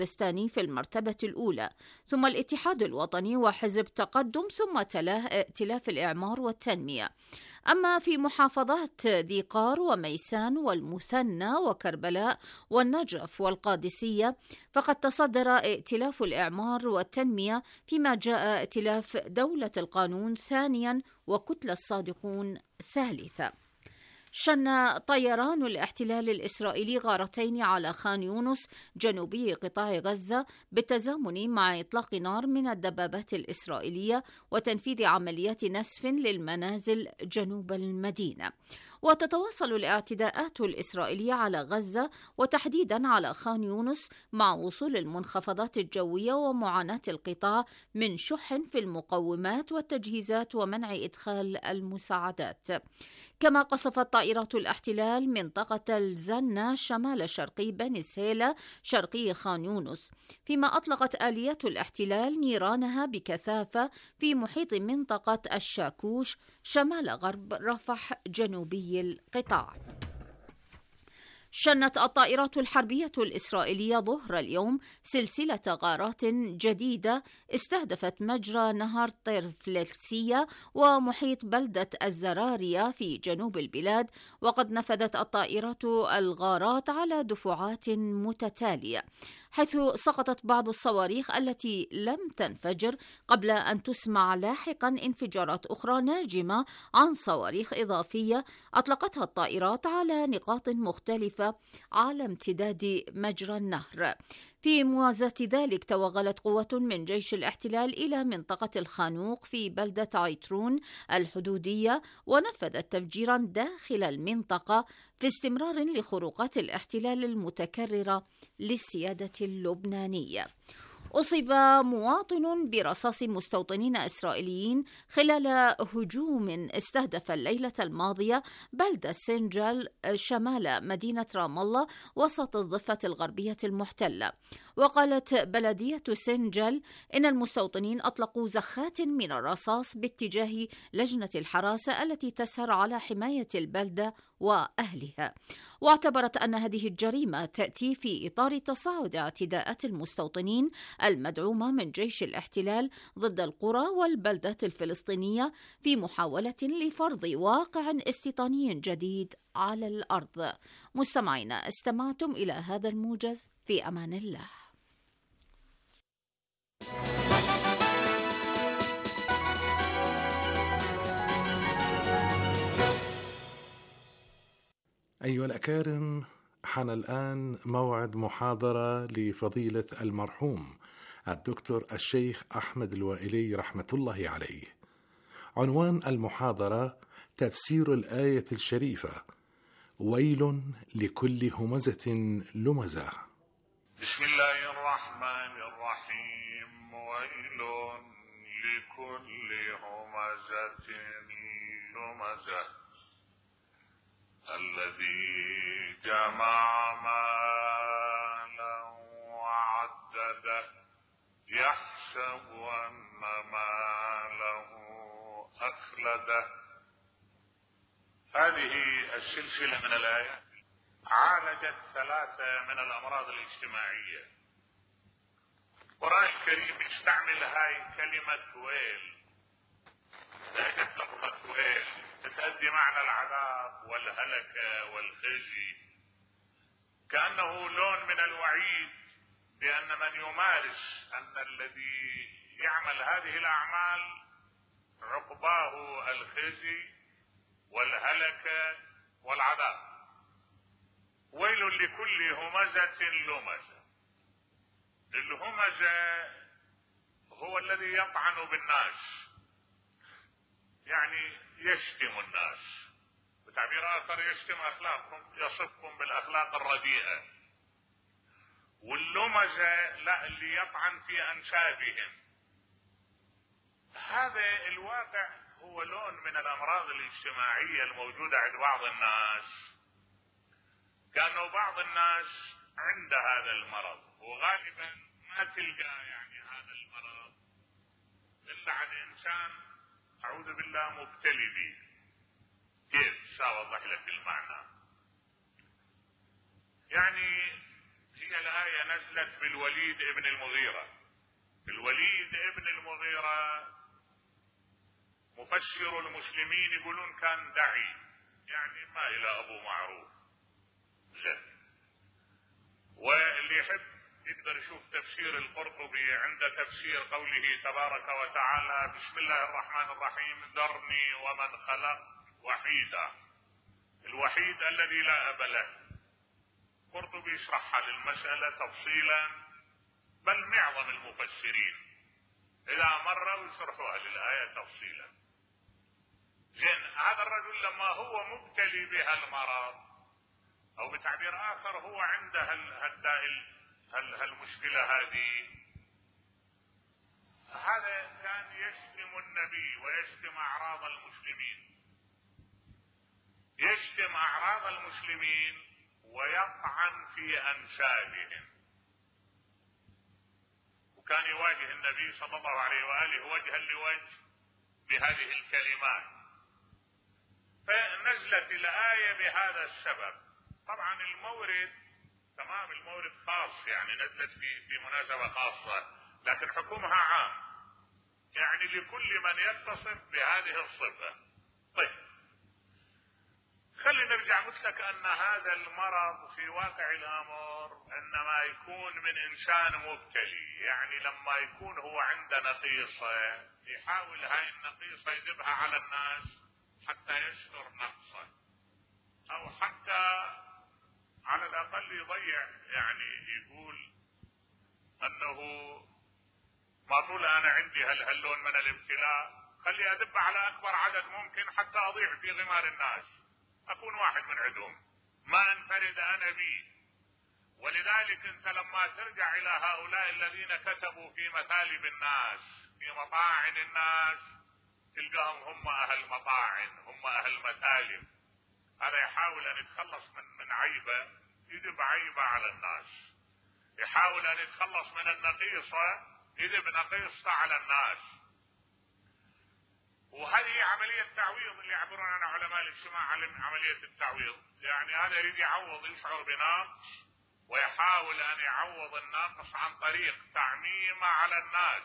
البستاني في المرتبة الأولى، ثم الاتحاد الوطني وحزب تقدم، ثم تلاه ائتلاف الإعمار والتنمية. أما في محافظات ذي قار وميسان والمثنى وكربلاء والنجف والقادسية فقد تصدر ائتلاف الإعمار والتنمية، فيما جاء ائتلاف دولة القانون ثانيا وكتلة الصادقون ثالثا. شن طيران الاحتلال الإسرائيلي غارتين على خان يونس جنوبي قطاع غزة بالتزامن مع إطلاق نار من الدبابات الإسرائيلية وتنفيذ عمليات نسف للمنازل جنوب المدينة. وتتواصل الاعتداءات الإسرائيلية على غزة وتحديدا على خان يونس مع وصول المنخفضات الجوية ومعاناة القطاع من شح في المقومات والتجهيزات ومنع إدخال المساعدات. كما قصفت طائرات الاحتلال منطقة الزنة شمال شرقي بني سهيلة شرقي خان يونس، فيما أطلقت آليات الاحتلال نيرانها بكثافة في محيط منطقة الشاكوش شمال غرب رفح جنوبي القطاع. شنت الطائرات الحربية الإسرائيلية ظهر اليوم سلسلة غارات جديدة استهدفت مجرى نهر طرفلسية ومحيط بلدة الزرارية في جنوب البلاد، وقد نفذت الطائرات الغارات على دفعات متتالية، حيث سقطت بعض الصواريخ التي لم تنفجر قبل أن تسمع لاحقا انفجارات أخرى ناجمة عن صواريخ إضافية أطلقتها الطائرات على نقاط مختلفة على امتداد مجرى النهر. في موازاة ذلك توغلت قوة من جيش الاحتلال إلى منطقة الخانوق في بلدة عيترون الحدودية ونفذت تفجيرا داخل المنطقة في استمرار لخروقات الاحتلال المتكررة للسيادة اللبنانية. أصيب مواطن برصاص مستوطنين إسرائيليين خلال هجوم استهدف الليلة الماضية بلدة سنجل شمال مدينة رام الله وسط الضفة الغربية المحتلة. وقالت بلدية سنجل إن المستوطنين أطلقوا زخات من الرصاص باتجاه لجنة الحراسة التي تسهر على حماية البلدة وأهلها، واعتبرت أن هذه الجريمة تأتي في إطار تصاعد اعتداءات المستوطنين المدعومة من جيش الاحتلال ضد القرى والبلدات الفلسطينية في محاولة لفرض واقع استيطاني جديد على الأرض. مستمعينا، استمعتم إلى هذا الموجز، في أمان الله. أيها الأكارم، حان الآن موعد محاضرة لفضيلة المرحوم الدكتور الشيخ أحمد الوائلي رحمة الله عليه. عنوان المحاضرة تفسير الآية الشريفة: ويل لكل همزة لمزة. بسم الله الرحمن الرحيم. ويل لكل همزة لمزة الذي جمع مالا وعدده يحسب أن ماله أخلده. هذه السلسلة من الآيات عالجت ثلاثة من الأمراض الاجتماعية. القرآن الكريم يستعمل هاي كلمة ويل، لفظة ويل تؤدي معنى العذاب والهلكة والخزي، كأنه لون من الوعيد بأن من يمارس أن الذي يعمل هذه الأعمال عقباه الخزي والهلكة والعذاب. ويل لكل همزة لمزة. الهمزة هو الذي يطعن بالناس، يعني يشتم الناس، بتعبير آخر يشتم أخلاقهم، يصفهم بالأخلاق الرديئة. واللمزة لا، اللي يطعن في أنسابهم. هذا الواقع هو لون من الأمراض الاجتماعية الموجودة عند بعض الناس، كأنه بعض الناس عند هذا المرض، وغالبا ما تلقى يعني هذا المرض إلا عند إنسان أعوذ بالله مبتلي به. كيف؟ سأوضح لك المعنى. يعني هي هي الآية نزلت بالوليد ابن المغيرة. الوليد ابن المغيرة مفسر المسلمين يقولون كان دعي، يعني ما إلى أبو معروف زين. واللي يحب يقدر يشوف تفسير القرطبي عند تفسير قوله تبارك وتعالى بسم الله الرحمن الرحيم ذرني ومن خلق وحيدا، الوحيد الذي لا أب له. قرطبي يشرحها للمسألة تفصيلا، بل معظم المفسرين إذا مروا يشرحوها للآية تفصيلا. زين، هذا الرجل لما هو مبتلي بها المرض، أو بتعبير آخر هو عنده المشكلة هذه، هذا كان يشتم النبي ويشتم أعراض المسلمين، يشتم أعراض المسلمين ويطعن في أنسابهم، وكان يواجه النبي صلى الله عليه وآله وجها لوجه بهذه الكلمات. فنزلت الآية بهذا السبب. طبعا المورد تمام، المورد خاص، يعني نزلت في مناسبة خاصة، لكن حكمها عام، يعني لكل من يتصف بهذه الصفة. طيب، خلينا نرجع. قلت لك أن هذا المرض في واقع الأمر إنما يكون من إنسان مبتلي، يعني لما يكون هو عنده نقيصة يحاول هاي النقيصة يذبها على الناس حتى يستر نقصه، أو حتى على الأقل يضيع، يعني يقول أنه ما طول أنا عندي هاللون من الابتلاء خلي أذب على أكبر عدد ممكن حتى أضيع في غمار الناس، أكون واحد من عندهم، ما انفرد أنا بي. ولذلك أنت لما ترجع إلى هؤلاء الذين كتبوا في مثالب الناس، في مطاعن الناس، تلقاهم هم أهل مطاعن، هم أهل مثالب. هذا يحاول أن يتخلص من عيبة، يذب عيبة على الناس، يحاول أن يتخلص من النقيصة، يذب نقيصة على الناس. وهذه عملية تعويض اللي يعبرون عنها علماء الاجتماع، عملية التعويض. يعني هذا يريد يعوض، يشعر بنقص ويحاول أن يعوض النقص عن طريق تعميمه على الناس.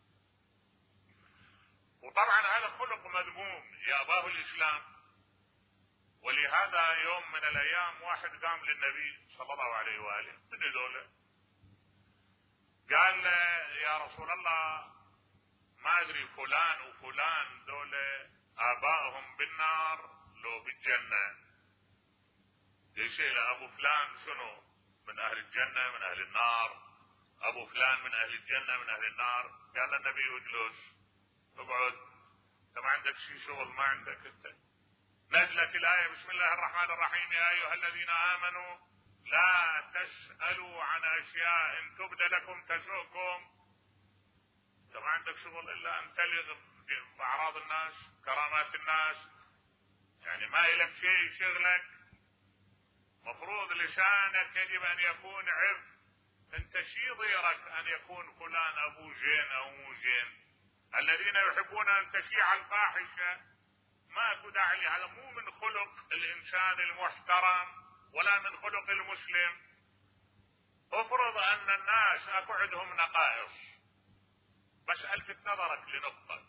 وطبعا هذا خلق مذموم يأباه الإسلام. ولهذا يوم من الأيام واحد قام للنبي صلى الله عليه وآله، من دولة، قال له يا رسول الله ما أدري فلان وفلان دولة آبائهم بالنار لو بالجنة، ليش أبو فلان شنو، من أهل الجنة من أهل النار، أبو فلان من أهل الجنة من أهل النار. قال النبي اجلس اقعد، أنت ما عندك شيء شغل، ما عندك أنت. نزلت الآية بسم الله الرحمن الرحيم يا أيها الذين آمنوا لا تسألوا عن أشياء إن تبد لكم تسؤكم. أنت ما عندك شغل إلا أن تلغ بأعراض الناس، كرامات الناس، يعني ما إلك شيء يشغلك. مفروض لسانك يجب أن يكون عرض، أنت شي ضيرك أن يكون فلان أبو زين أو مو زين. الذين يحبون أن تشيع الفاحشة ما أكو داعي، هذا مو من خلق الإنسان المحترم ولا من خلق المسلم. افرض أن الناس أكو عندهم نقائص، بس ألفت نظرك لنقطة،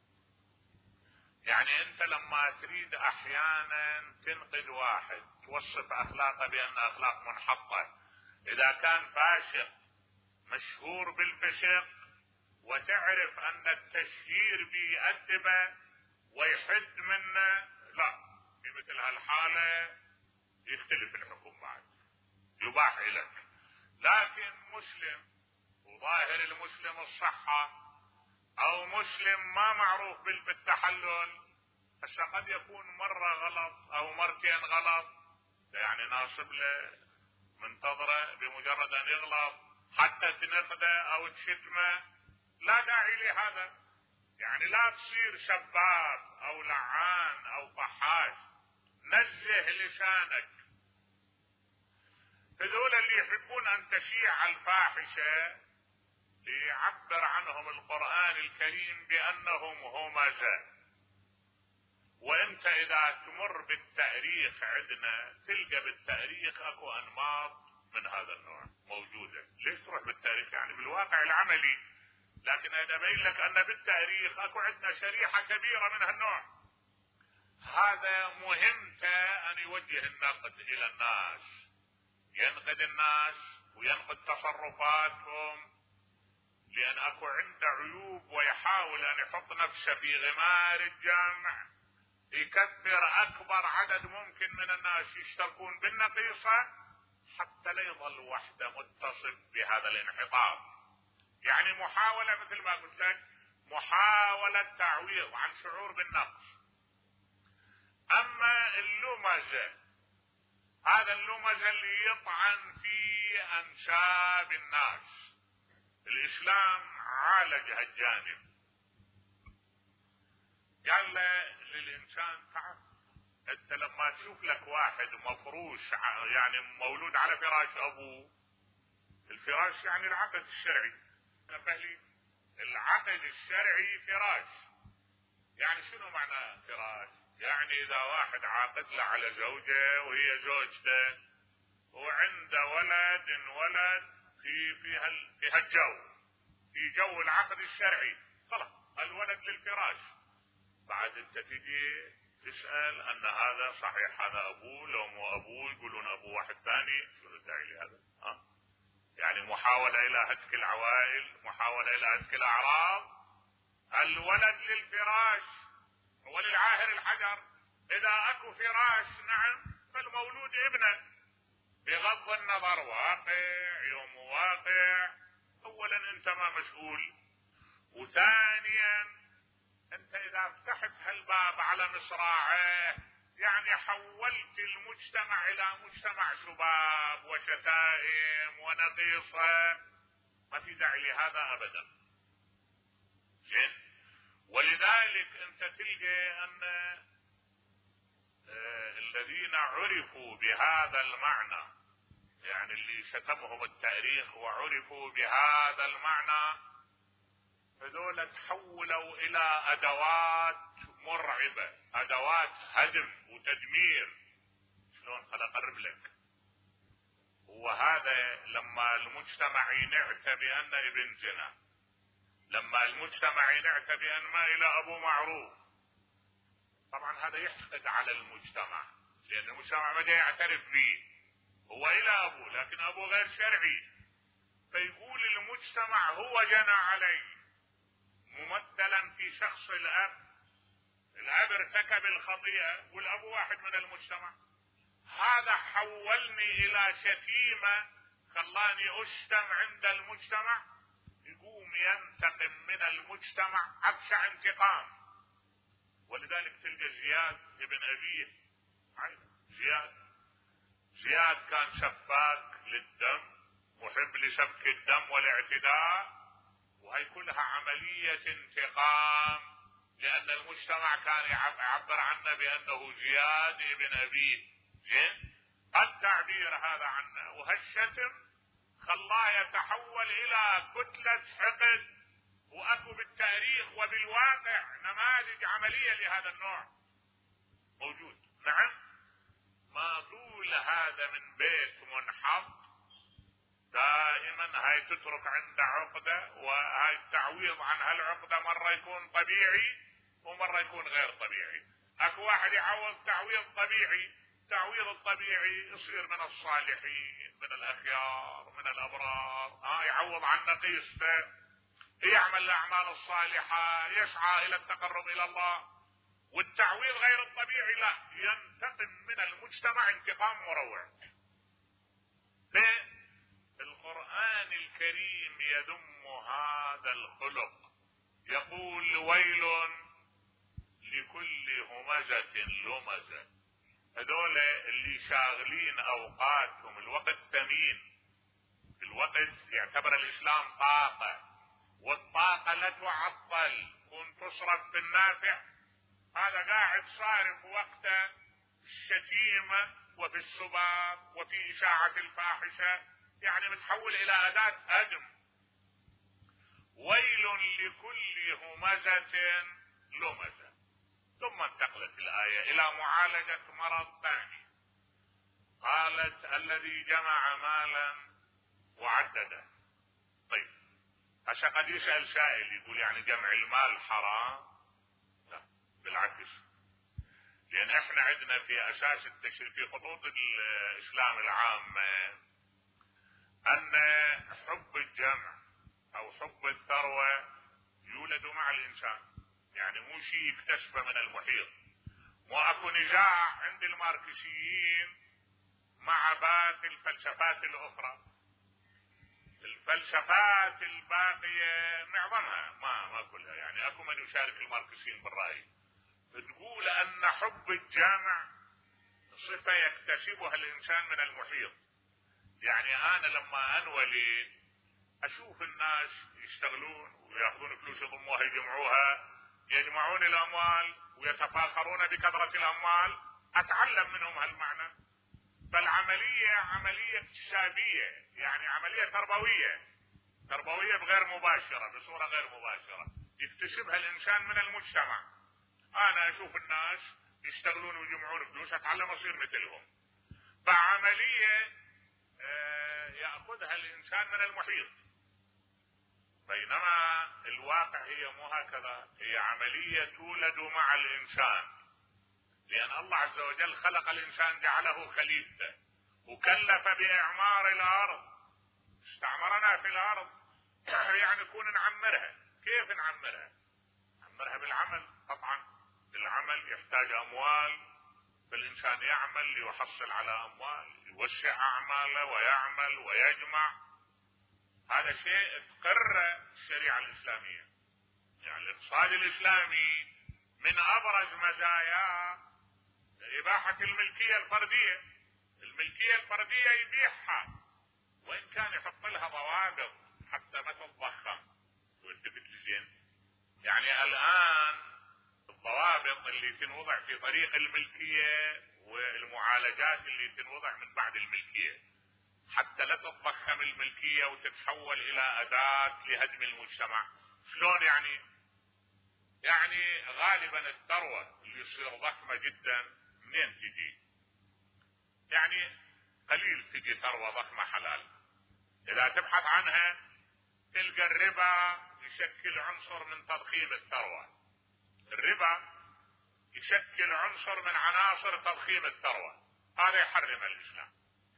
يعني أنت لما تريد أحيانا تنقد واحد توصف أخلاقه بأن أخلاق منحطة، إذا كان فاسق مشهور بالفسق وتعرف أن التشهير بيأدبه ويحد منه، لا، في مثل هالحالة يختلف الحكم بعد، يباح لك. لكن مسلم وظاهر المسلم الصحة، أو مسلم ما معروف بالتحلل، هسه قد يكون مرة غلط أو مرتين غلط، يعني ناصب له منتظره بمجرد أن يغلط حتى تنقده أو تشتمه، لا داعي لهذا. يعني لا تصير شباب أو لعان أو فحاش، نزه لسانك. هذول اللي يحبون أن تشيع الفاحشة يعبر عنهم القرآن الكريم بأنهم همزة. وانت اذا تمر بالتاريخ عندنا تلقى بالتاريخ اكو انماط من هذا النوع موجودة. ليش تروح بالتاريخ؟ يعني بالواقع العملي. لكن أنا أبين لك أن بالتاريخ أكو عندنا شريحة كبيرة من هالنوع. هذا مهمته أن يوجه النقد إلى الناس، ينقد الناس وينقد تصرفاتهم، لأن أكو عنده عيوب ويحاول أن يحط نفسه في غمار الجمع، يكثر أكبر عدد ممكن من الناس يشتركون بالنقيصة حتى لا يظل وحده متصف بهذا الانحطاط. يعني محاولة مثل ما قلت لك، محاولة تعويض عن شعور بالنقص. أما اللمزة، هذا اللمزة اللي يطعن في أنساب الناس، الإسلام عالج هالجانب. قال للإنسان تعال، أنت لما تشوف لك واحد مفروش يعني مولود على فراش أبوه، الفراش يعني العقد الشرعي، العقد الشرعي فراش. يعني شنو معنى فراش؟ يعني إذا واحد عاقد له على زوجة وهي زوجته وعنده ولد في هالجو، في جو العقد الشرعي، خلاص الولد للفراش. بعد انت تجي تسأل ان هذا صحيح هذا ابوه لو مو ابوه، يقولون ابوه واحد ثاني، شنو الداعي لهذا؟ يعني محاولة الى هتك العوائل، محاولة الى هتك الاعراض. الولد للفراش وللعاهر الحجر. اذا اكو فراش نعم فالمولود ابنه، بغض النظر واقع يوم واقع. اولا انت ما مسؤول، وثانيا انت اذا فتحت هالباب على مصراعيه يعني حولت المجتمع الى مجتمع شباب وشتائم ونقيصة. ما في داعي لهذا ابدا. زين. ولذلك انت تلقى ان الذين عرفوا بهذا المعنى، يعني اللي شتمهم التاريخ وعرفوا بهذا المعنى، هذول تحولوا الى ادوات مرعبة، ادوات هدم وتدمير. شلون؟ خل اقرب لك. وهذا لما المجتمع ينعت بان ابن زنا، لما المجتمع ينعت بان ما الى ابو معروف، طبعا هذا يحقد على المجتمع، لان المجتمع بدا يعترف به، هو الى ابوه لكن ابوه غير شرعي، فيقول المجتمع هو جنى عليه، ممثلا في شخص الاب. الاب ارتكب الخطيئة والاب واحد من المجتمع. هذا حولني الى شتيمة، خلاني اشتم عند المجتمع، يقوم ينتقم من المجتمع ابشع انتقام. ولذلك تلقى زياد ابن ابيه، زياد كان سفاك للدم، محب لسفك الدم والاعتداء، وهي كلها عملية انتقام، لأن المجتمع كان يعبر عنه بأنه زياد ابن أبيه. زين؟ التعبير هذا عنه، وهالشتم خلاه يتحول إلى كتلة حقد. وأكو بالتاريخ وبالواقع نماذج عملية لهذا النوع موجود. نعم، ما طول هذا من بيت منحط دائما هاي تترك عند عقدة، وهاي التعويض عن هالعقدة مرة يكون طبيعي ومرة يكون غير طبيعي. اكو واحد يعوض تعويض طبيعي، التعويض الطبيعي يصير من الصالحين، من الاخيار، من الابرار، يعوض عن نقيصته، يعمل الاعمال الصالحة، يسعى الى التقرب الى الله. والتعويض غير الطبيعي لا، ينتقم من المجتمع انتقام مروع. القرآن الكريم يذم هذا الخلق، يقول ويل لكل همزة لمزة. هذول اللي شاغلين اوقاتهم، الوقت ثمين، الوقت يعتبر الاسلام طاقة، والطاقة لا تعطل، كن تصرف في النافع. هذا قاعد صارف وقته في الشتيمة وفي السباب وفي اشاعة الفاحشة، يعني متحول الى اداة هدم. ويل لكل همزة لمزة. ثم انتقلت الآية الى معالجة مرض ثاني. قالت الذي جمع مالا وعدده. طيب هسه قد يسأل سائل يقول يعني جمع المال حرام؟ لا بالعكس، لأن احنا عندنا في أساس التشريع في خطوط الإسلام العامة أن حب الجمع أو حب الثروة يولد مع الإنسان، يعني مو شيء يكتسبه من المحيط. مو اكو نزاع عند الماركسيين مع باقي الفلسفات الأخرى. الفلسفات الباقية معظمها ما كلها، يعني اكو من يشارك الماركسيين بالرأي، تقول ان حب الجمع صفة يكتسبها الانسان من المحيط. يعني انا لما انولد اشوف الناس يشتغلون وياخذون فلوس يضموها يجمعوها، يجمعون الاموال ويتفاخرون بكثرة الاموال، اتعلم منهم هالمعنى. فالعملية عملية اكتسابية، يعني عملية تربوية بغير مباشرة، بصورة غير مباشرة يكتسبها الانسان من المجتمع. انا اشوف الناس يشتغلون ويجمعون فلوس، اتعلم اصير مثلهم. فعملية يأخذها الانسان من المحيط. بينما الواقع هي مو هكذا، هي عملية تولد مع الانسان، لأن الله عز وجل خلق الإنسان جعله خليفة وكلف بإعمار الأرض، استعمرنا في الأرض يعني نكون نعمرها. كيف نعمرها؟ نعمرها بالعمل. طبعا العمل يحتاج أموال، فالإنسان يعمل ليحصل على أموال، يوسع أعماله ويعمل ويجمع. هذا شيء تقر الشريعة الإسلامية. يعني الاقتصاد الإسلامي من أبرز مزاياه إباحة الملكية الفردية. الملكية الفردية يبيحها، وإن كان يحط لها ضوابط حتى ما تتضخم. والتفت لزين، يعني الآن الضوابط اللي تنوضع في طريق الملكية والمعالجات اللي تنوضع من بعد الملكية حتى لا تتضخم الملكية وتتحول إلى أداة لهدم المجتمع. شلون يعني غالبا الثروة اللي تصير ضخمة جدا منين تجي؟ يعني قليل تجي ثروة ضخمة حلال. إذا تبحث عنها تلقى الربا يشكل عنصر من تضخيم الثروة. الربا يشكل عنصر من عناصر تضخيم الثروة، هذا يحرم الإسلام.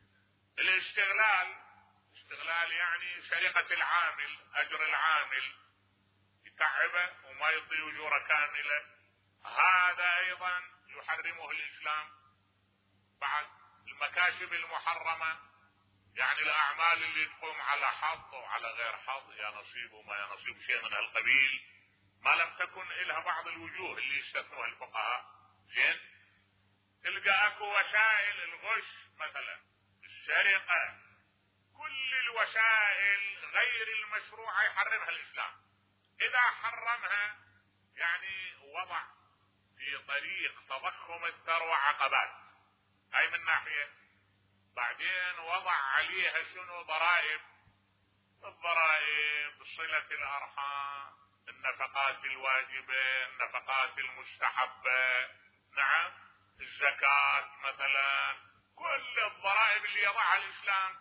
الاستغلال يعني سرقة العامل، أجر العامل يتعبه وما يعطي أجورة كاملة، هذا أيضا يحرمه الإسلام. بعد المكاسب المحرمة، يعني الأعمال اللي تقوم على حظ وعلى غير حظ، يا نصيب وما يا نصيب، شيء من هالقبيل، ما لم تكن إلها بعض الوجوه اللي يستثنوها الفقهاء. زين، تلقى اكو وسائل الغش مثلا، السرقة، كل الوسائل غير المشروعة يحرمها الإسلام. إذا حرمها يعني وضع في طريق تضخم الثروة عقبات، هاي من ناحية. بعدين وضع عليها شنو؟ ضرائب. الضرائب، صلة الأرحام، النفقات الواجبة، النفقات المستحبة، نعم، الزكاة مثلا، كل الضرائب اللي يضعها الإسلام.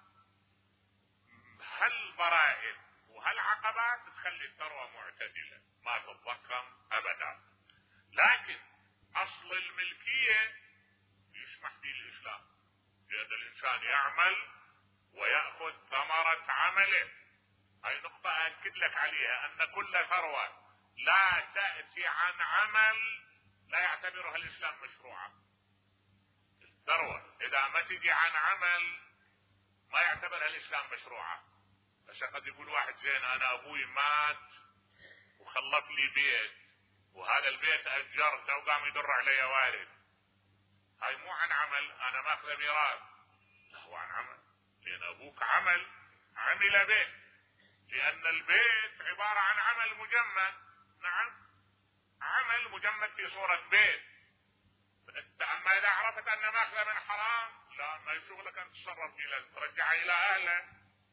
هالضرائب وهالعقبات تخلي الثروة معتدلة، ما تتضخم أبدا. لكن أصل الملكية يسمح به الإسلام، لأن الإنسان يعمل ويأخذ ثمرة عمله. هاي نقطة أكد لك عليها، أن كل ثروة لا تأتي عن عمل لا يعتبرها الإسلام مشروعة. الثروة إذا ما تجي عن عمل ما يعتبرها الإسلام مشروعة. بس قد يقول واحد زين أنا أبوي مات وخلف لي بيت، وهذا البيت أجرته وقام يدر علي وارد، هاي مو عن عمل، أنا ماخذ ميراث. لا، هو عن عمل، لأن أبوك عمل به، لأن البيت عبارة عن عمل مجمد. نعم، عمل مجمد في صورة بيت. أما إذا عرفت أن ماخذ من حرام، لا، ما يشغلك أن تتصرف فيه، لازم ترجعها إلى أهله.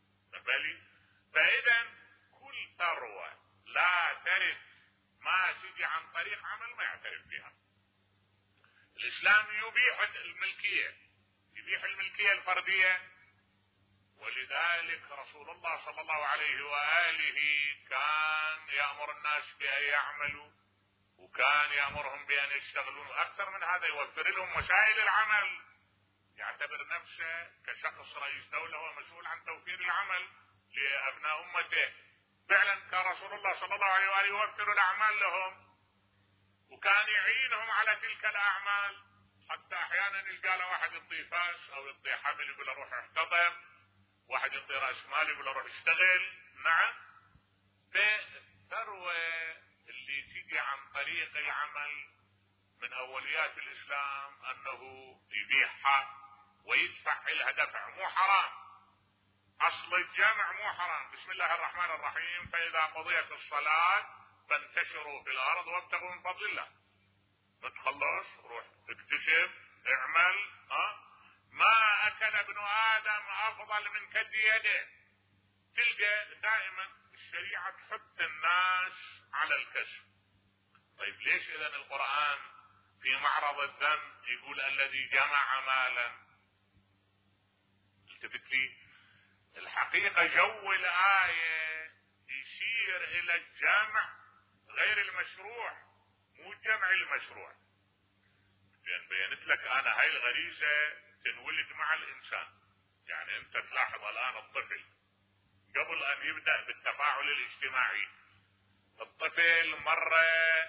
فإذا كل ثروة لا ترث ما تجي عن طريق عمل ما يعترف بها. الإسلام يبيح الملكية، يبيح الملكية الفردية. ولذلك رسول الله صلى الله عليه وآله كان يأمر الناس بأن يعملوا، وكان يأمرهم بأن يشتغلون، وأكثر من هذا يوفر لهم وسائل العمل. يعتبر نفسه كشخص رئيس دولة ومسؤول عن توفير العمل لأبناء أمته. فعلا كان رسول الله صلى الله عليه وآله يوفر الأعمال لهم، وكان يعينهم على تلك الأعمال. حتى أحيانا يلقى له واحد يعطيه فاس أو يعطيه حمل يقول له روح احتطب، واحد يعطيه رأس مال يقول له روح اشتغل. نعم، فالثروة اللي تيجي عن طريق العمل من أوليات الإسلام أنه يبيعها ويدفع لها دفع، مو حرام. أصل الجمع مو حرام. بسم الله الرحمن الرحيم، فإذا قضيت الصلاة فانتشروا في الأرض وابتغوا من فضل الله. بتخلص روح اكتسب اعمل. ما أكل ابن آدم أفضل من كد يده. تلقى دائما الشريعة تحث الناس على الكسب. طيب ليش إذن القرآن في معرض الذم يقول الذي جمع مالا؟ التفت لي الحقيقة جو الآية يشير إلى الجمع غير المشروع، مو الجمع المشروع. لأن بينت لك أنا هاي الغريزة تنولد مع الإنسان. يعني أنت تلاحظ الآن الطفل قبل أن يبدأ بالتفاعل الاجتماعي، الطفل مرة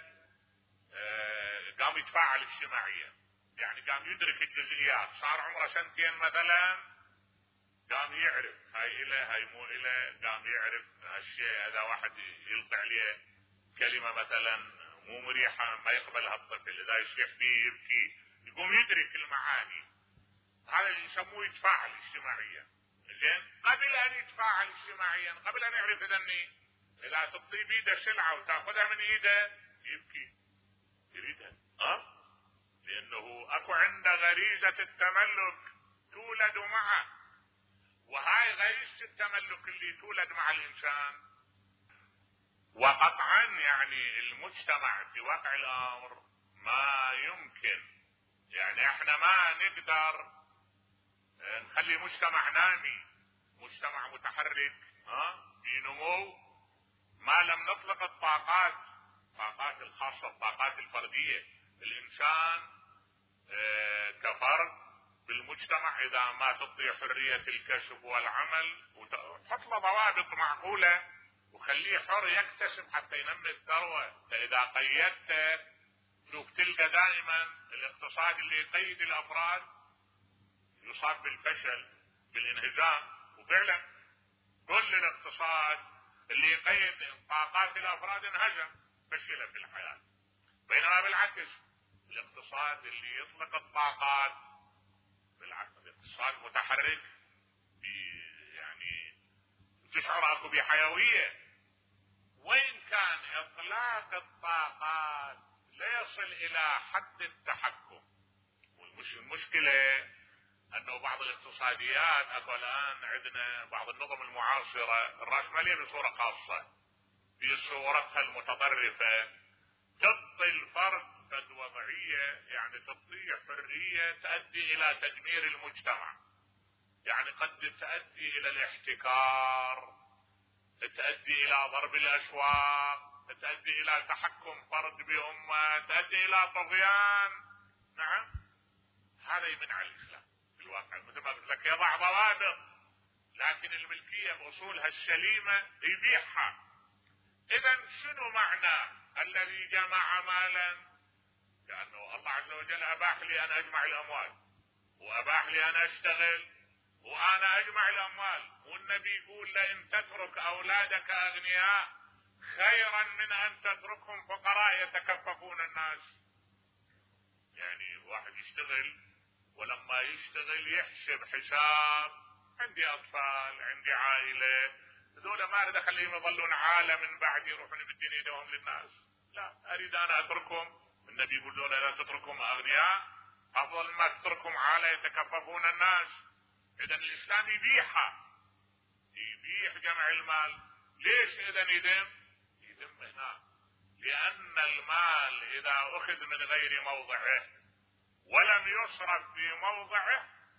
قام يتفاعل اجتماعيا، يعني قام يدرك الجزئيات. صار عمره سنتين مثلا قام يعرف هاي إله هاي مو إله، قام يعرف هالشيء. إذا واحد يلقي عليه كلمة مثلا مو مريحة ما يقبلها الطفل، إذا يصيح فيه يبكي، يقوم يدرك المعاني. هذا اللي يسموه يتفاعل اجتماعيا. زين، قبل أن يتفاعل اجتماعيا، قبل أن يعرف إذا تطي بيده سلعة وتأخذها من إيده يبكي، يريدها. لأنه أكو عنده غريزة التملك تولد معه، وهاي غريزة التملك اللي تولد مع الإنسان. وقطعا يعني المجتمع في واقع الأمر ما يمكن، يعني احنا ما نقدر نخلي مجتمع نامي، مجتمع متحرك بنمو، ما لم نطلق الطاقات الخاصة، الطاقات الفردية. الإنسان كفرد بالمجتمع إذا ما تعطي حرية الكسب والعمل وتحط له ضوابط معقولة وخليه حر يكتسب حتى ينمي الثروة. فإذا قيدته شوف تلقى دائما الاقتصاد اللي يقيد الأفراد يصاب بالفشل بالانهزام. وفعلا كل الاقتصاد اللي يقيد طاقات الأفراد انهزم، فشل في الحياة. بينما بالعكس الاقتصاد اللي يطلق الطاقات بالعكس الاقتصاد متحرك، يعني تشعر اكو بحيوية. وين كان اطلاق الطاقات لا يصل الى حد التحكم. والمشكلة انه بعض الاقتصاديات اكو الان عندنا بعض النظم المعاصرة الرأسمالية بصورة خاصة في صورتها المتطرفة تعطي الفرد فد وضعية، يعني تعطيه حرية تؤدي الى تدمير المجتمع. يعني قد تؤدي الى الاحتكار، تؤدي الى ضرب الاسواق، تؤدي الى تحكم فرد بأمة، تؤدي الى طغيان. نعم، هذا يمنع الاسلام في الواقع. مثل ما قلت لك يضع ضوابط، لكن الملكية باصولها السليمة يبيحها. اذا شنو معنى الذي جمع مالا؟ لانه الله عز وجل اباح لي ان اجمع الاموال، واباح لي ان اشتغل وانا اجمع الاموال. والنبي يقول لئن تترك اولادك اغنياء خيرا من ان تتركهم فقراء يتكففون الناس. يعني واحد يشتغل ولما يشتغل يحسب حساب، عندي اطفال عندي عائلة، هذول ما اريد اخليهم يظلون عالة من بعد يروحون يمدين ايدهم للناس، لا اريد انا اتركهم. النبي يقول دول لا تتركهم اغنياء افضل ما تتركهم عالة يتكففون الناس. اذا الاسلام يبيح جمع المال. ليش اذا يدم هنا؟ لان المال اذا اخذ من غير موضعه ولم يصرف في موضعه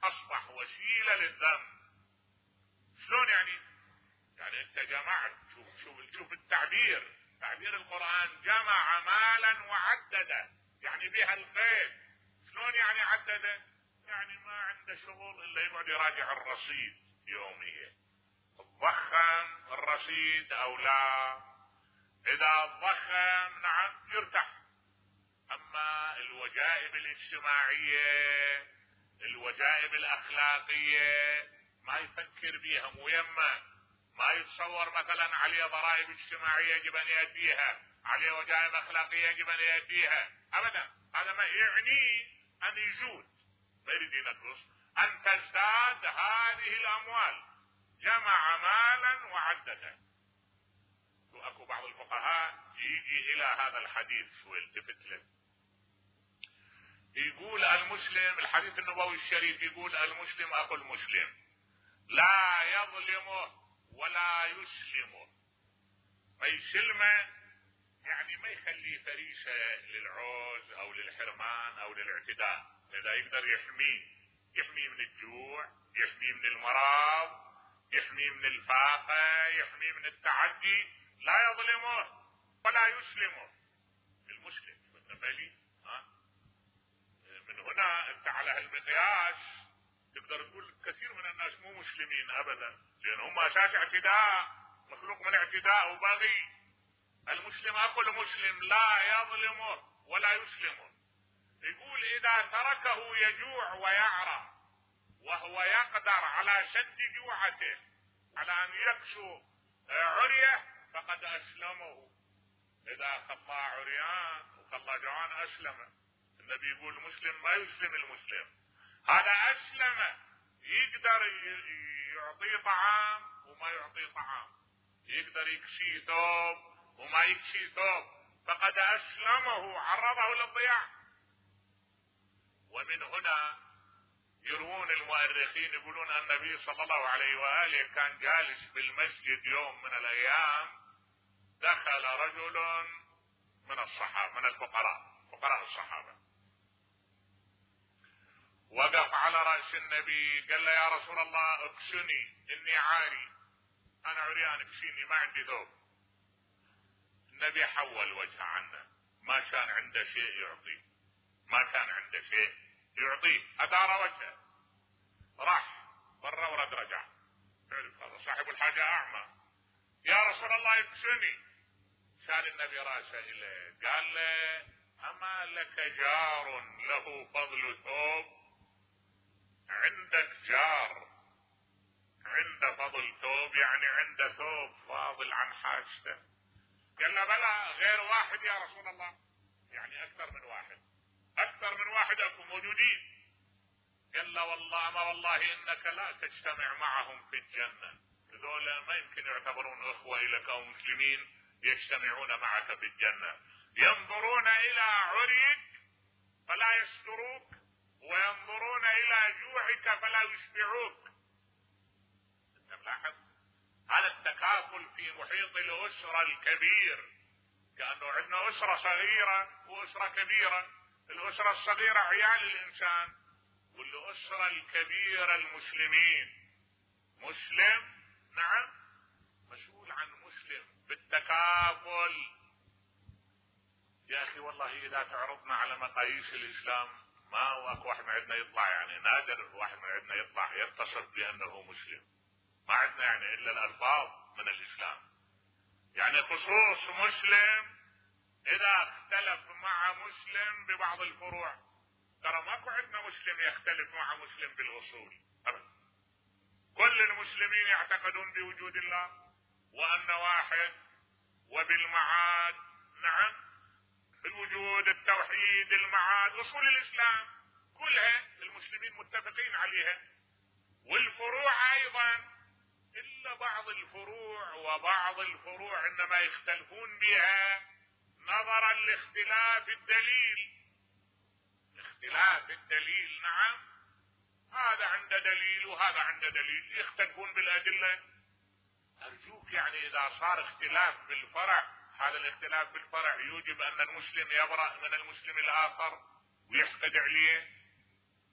أصبح وسيلة للذنب. شلون يعني؟ يعني أنت جمعت، شوف التعبير، تعبير القرآن، جمع مالا وعدده، يعني بها القيد. شلون يعني عدده؟ يعني ما عنده شغل إلا يقعد يراجع الرصيد يوميا، ضخم الرصيد أو لا. إذا ضخم نعم يرتاح. أما الوجائب الاجتماعية، الوجائب الأخلاقية ما يفكر بيها، مو يمه. ما يتصور مثلا عليه ضرائب اجتماعية يجب أن يؤديها، عليه وجائب أخلاقية يجب أن يؤديها، أبدا. هذا ما يعني أن يزود، ما يريد ينقص، أن تزداد هذه الأموال. جمع مالا وعدده. واكو بعض الفقهاء يجي الى هذا الحديث ويلتفت له، يقول المسلم، الحديث النبوي الشريف يقول المسلم اخو المسلم لا يظلمه ولا يسلمه. ما يسلمه يعني ما يخليه فريسة للعوز او للحرمان او للاعتداء. اذا يقدر يحميه من الجوع، يحميه من المرض، يحميه من الفاقة، يحميه من التعدي، لا يظلمه ولا يسلمه. المسلم بالنسبة من هنا انت على هالمقياس تقدر تقول كثير من الناس مو مسلمين ابدا، لان هم اساس اعتداء، مخلوق من اعتداء وبغي. المسلم اخو المسلم لا يظلمه ولا يسلمه. يقول اذا تركه يجوع ويعرى وهو يقدر على سد جوعته، على ان يكسو عريه، فقد اسلمه. اذا خلاه عريان وخلاه جوعان اسلمه. النبي يقول المسلم ما يسلم المسلم، هذا اسلم. يقدر يعطيه طعام وما يعطيه طعام، يقدر يكسي ثوب وما يكسي ثوب، فقد اسلمه، عرضه للضياع. ومن هنا يروون المؤرخين يقولون أن النبي صلى الله عليه وآله كان جالس بالمسجد يوم من الأيام، دخل رجل من الصحابة، من فقراء الصحابة، وقف على رأس النبي قال له يا رسول الله اكسني إني عاري، أنا عريان اكسيني ما عندي ثوب. النبي حول وجهه عنه، ما كان عنده شيء يعطيه، ما كان عنده شيء يعطيه، أدار وجهه، راح برا ورد رجع. صاحب الحاجة أعمى، يا رسول الله اكسني. شال النبي راسه إليه قال له أما لك جار له فضل ثوب؟ عندك جار عنده فضل ثوب، يعني عنده ثوب فاضل عن حاجته. قال له بلى، غير واحد يا رسول الله، يعني أكثر من واحد، أكثر من واحد أكو موجودين. قال له والله ما والله إنك لا تجتمع معهم في الجنة، هذول ما يمكن يعتبرون إخوة لك أو مسلمين يجتمعون معك في الجنة. ينظرون إلى عريك فلا يستروك، وينظرون إلى جوعك فلا يشبعوك. أنت ملاحظ هذا التكافل في محيط الأسرة الكبير، كأنه عندنا أسرة صغيرة وأسرة كبيرة. الأسرة الصغيرة عيال الإنسان، والأسرة الكبيرة المسلمين. مسلم نعم مسؤول عن مسلم بالتكافل. يا أخي والله إذا تعرضنا على مقاييس الإسلام ما هو أكو واحد من عندنا يطلع، يعني نادر واحد من عندنا يطلع يتصف بأنه مسلم. ما عندنا يعني إلا الألفاظ من الإسلام، يعني خصوص مسلم إذا اختلف مع مسلم ببعض الفروع. ترى ماكو عندنا مسلم يختلف مع مسلم بالأصول أبدا. كل المسلمين يعتقدون بوجود الله وأن واحد، وبالمعاد نعم، الوجود، التوحيد، المعاد، أصول الإسلام كلها المسلمين متفقين عليها. والفروع أيضا، إلا بعض الفروع، وبعض الفروع إنما يختلفون بها نظرا لاختلاف الدليل. اختلاف الدليل نعم، هذا عنده دليل وهذا عنده دليل، يختلفون بالأدلة. أرجوك يعني إذا صار اختلاف بالفرع، هذا الاختلاف بالفرع يوجب أن المسلم يبرأ من المسلم الآخر ويحقد عليه؟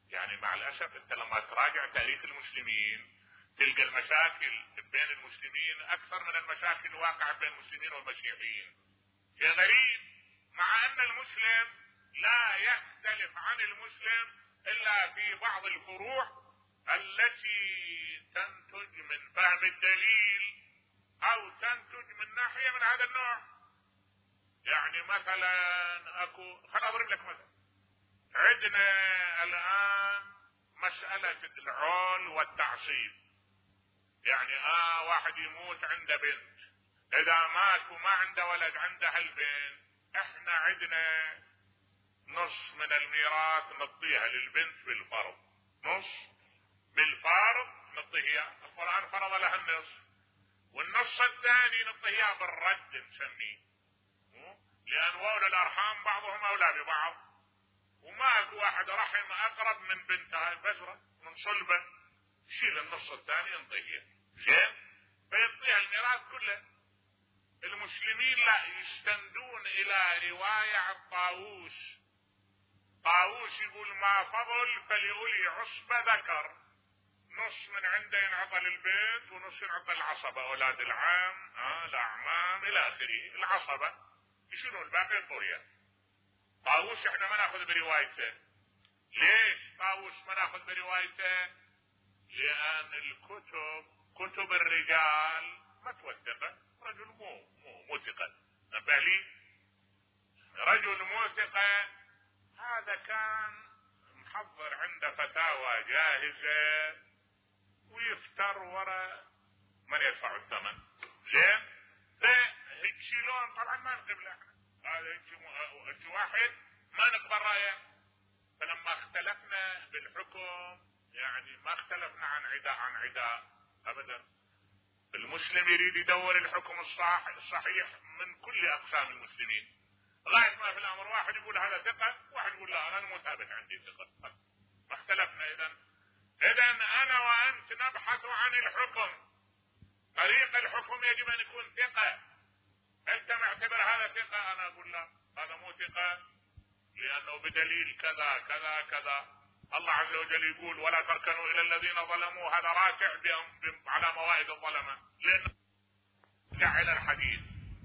يعني مع الأسف أنت لما تراجع تاريخ المسلمين تلقى المشاكل بين المسلمين أكثر من المشاكل الواقعة بين المسلمين والمسيحيين. شيء غريب، مع أن المسلم لا يختلف عن المسلم إلا في بعض الفروع التي تنتج من فهم الدليل أو تنتج من ناحية من هذا النوع. يعني مثلا خليني أضرب لك مثلا. عندنا الآن مسألة العول والتعصيب. يعني واحد يموت عنده بنت، إذا مات وما عنده ولد عنده البنت، احنا عندنا نص من الميراث نعطيها للبنت بالفرض، نص بالفرض نعطيها، القرآن فرض لها النصف، والنص الثاني نعطيها بالرد نسميه، لأن أولى الأرحام بعضهم أولى ببعض، وماك واحد رحم أقرب من بنتها بزرة من صلبة، شيل النص الثاني ينطيها زين فيعطيها الميراث كله. المسلمين لا، يستندون إلى رواية عن طاووس يقول ما فضل فلأولي عصبة ذكر، نص من عنده ينعطى للبنت ونص ينعطى العصبة، أولاد العم الأعمام إلى آخره، العصبة يشيلون الباقي الطرية. طاووس احنا ما ناخذ بروايته. ليش طاووس ما ناخذ بروايته؟ لأن كتب الرجال ما توثقه، رجل مو ثقة، بالي رجل مو ثقة، هذا كان محضر عنده فتاوى جاهزة ويفتر وراء من يدفع الثمن. زين فيشيلون، طبعا ما نقبل احنا، هذا هيك واحد ما نقبل رايه. فلما اختلفنا بالحكم يعني ما اختلفنا عن عداء ابدا. المسلم يريد يدور الحكم الصحيح من كل اقسام المسلمين، لغايه ما في الامر واحد يقول هذا ثقه، واحد يقول لا انا مو ثابت عندي ثقه، ما اختلفنا. اذا انا وانت نبحث عن الحكم، طريق الحكم يجب ان يكون ثقه. انت معتبر هذا ثقه، انا اقول لا هذا مو ثقه لانه بدليل كذا كذا كذا. الله عز وجل يقول ولا تركنوا الى الذين ظلموا، هذا رافع على موائد الظلمه. لان نرجع الى الحديث،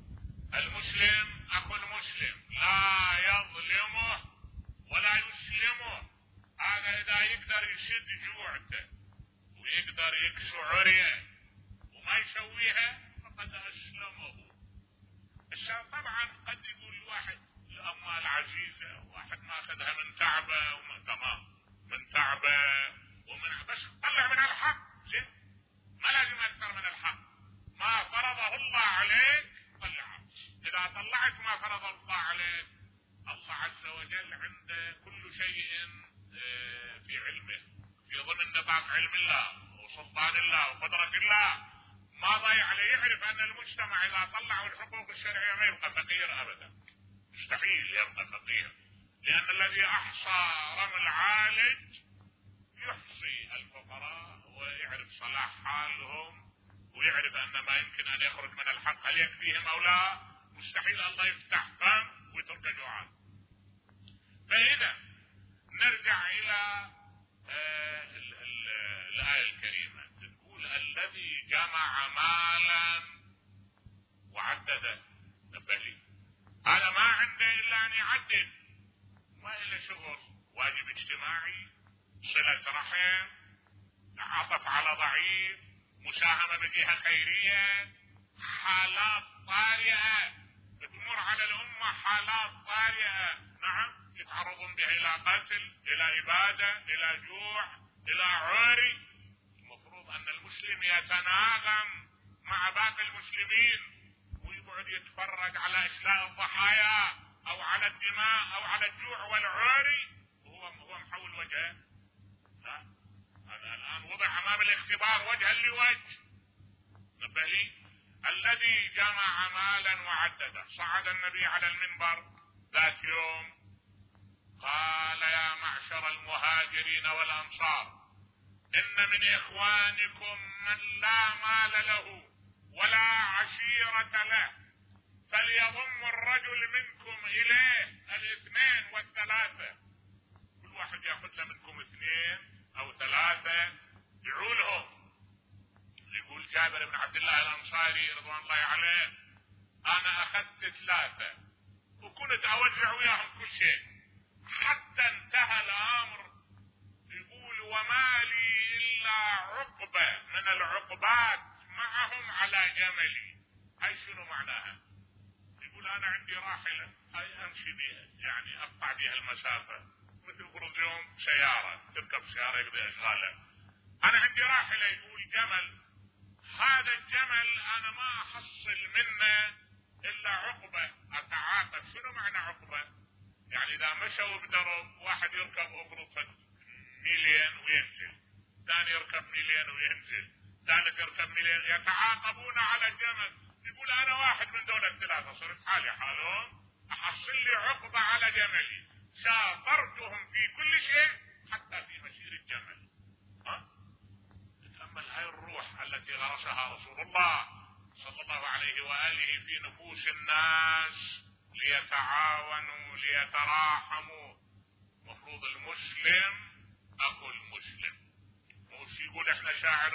المسلم اخو المسلم لا يظلمه ولا يسلمه. هذا اذا يقدر يشد جوعته ويقدر يكسو عريه وما يسويها فقد اسلمه. طبعا قد يقول الواحد الاموال عزيزه، واحد ما اخذها من تعبه ومن تمام من تعبه بس طلع من الحق، زين ما لازم اكثر من الحق. ما فرضه الله عليك طلعه. اذا طلعت ما فرض الله عليك، الله عز وجل عنده كل شيء في علمه، في ضمن نطاق علم الله وسلطان الله وقدرة الله. ما ضيع عليه، يعرف ان المجتمع اذا طلعوا الحقوق الشرعية ما يبقى فقير ابدا، مستحيل يبقى فقير، لان الذي احصى رمى العالج يحصي الفقراء ويعرف صلاح حالهم ويعرف ان ما يمكن ان يخرج من الحق هل يكفيهم او لا. مستحيل الله يفتح فم ويترك جوعان. فاذا نرجع الى الآية الكريمة تقول الذي جمع مالا وعدده. نبهي هذا ما عنده الا ان يعدد، ما له شغل، واجب اجتماعي، صلة رحم، عطف على ضعيف، مساهمة بجهة خيرية، حالات طارئة تمر على الأمة، حالات طارئة نعم يتعرضون بها إلى قتل، إلى إبادة، إلى جوع، إلى عري. المفروض أن المسلم يتناغم مع باقي المسلمين ويقعد يتفرج على إسلاء الضحايا أو على الدماء أو على الجوع والعري وهو محول وجهه. لا، هذا الآن وضع أمام الاختبار وجها لوجه. نبه لي الذي جمع مالا وعدده. صعد النبي على المنبر ذات يوم قال يا معشر المهاجرين والأنصار إن من إخوانكم من لا مال له ولا عشيرة له، فليضم الرجل منكم إليه الاثنين والثلاثة. كل واحد ياخذ له منكم 2 أو 3 يعولهم. يقول جابر بن عبد الله الأنصاري رضوان الله عليه: أنا أخذت 3 وكنت أوزع وياهم كل شيء حتى انتهى الأمر. يقول: وما لي إلا عقبة من العقبات معهم على جملي. هاي شنو معناها؟ يقول: أنا عندي راحلة هاي أمشي بها، يعني أقطع بها المسافة، مثل فرض يوم سيارة، تركب سيارة يقضي أشغاله. أنا عندي راحلة، يقول جمل، هذا الجمل أنا ما أحصل منه إلا عقبة أتعاقب. شنو معنى عقبة؟ يعني إذا مشوا بدرب، واحد يركب أفرض 2,000,000 وينزل، ثاني يركب 2,000,000 وينزل، ثالث يركب 2,000,000، يتعاقبون على الجمل. يقول: أنا واحد من دول ال3 صرت حالي حالهم، أحصل لي عقبة على جملي، شاطرتهم في كل شيء حتى في مسير الجمل. تتأمل هاي الروح التي غرسها رسول الله صلى الله عليه وآله في نفوس الناس، ليتعاونوا ليتراحموا. مفروض المسلم أخو المسلم. مش يقول احنا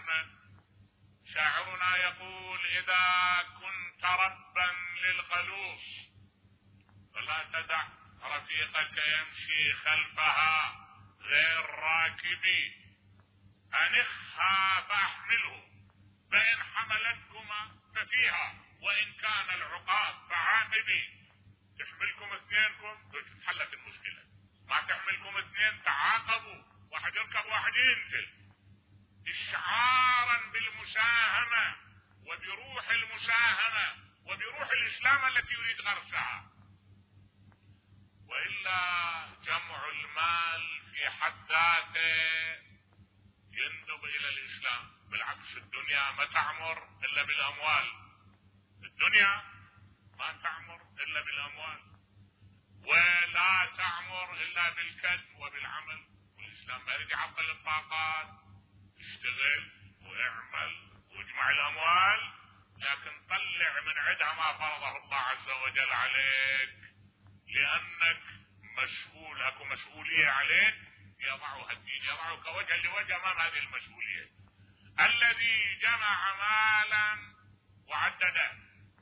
شاعرنا يقول: إذا كنت ربا للخلوص فلا تدع رفيقك يمشي خلفها غير راكبي، أنخها فأحمله فإن حملتكما ففيها وإن كان العقاب فعاقبي. تحملكم 2كم تتحلت المشكلة، ما تحملكم 2 تعاقبوا، واحد يركب واحد ينزل، إشعارا بالمساهمة وبروح المساهمة وبروح الإسلام التي يريد غرسها. وإلا جمع المال في حد ذاته يندب إلى الإسلام. بالعكس، الدنيا ما تعمر إلا بالأموال، الدنيا ما تعمر إلا بالأموال، ولا تعمر إلا بالكد وبالعمل. والإسلام ما يريد يعطل الطاقات، اشتغل واعمل واجمع الأموال، لكن طلع من عندها ما فرضه الله عز وجل عليك، لأنك مسؤول، اكو مسؤولية عليك يضعها الدين، يضعك وجها لوجه امام هذه المسؤولية. الذي جمع مالا وعدده،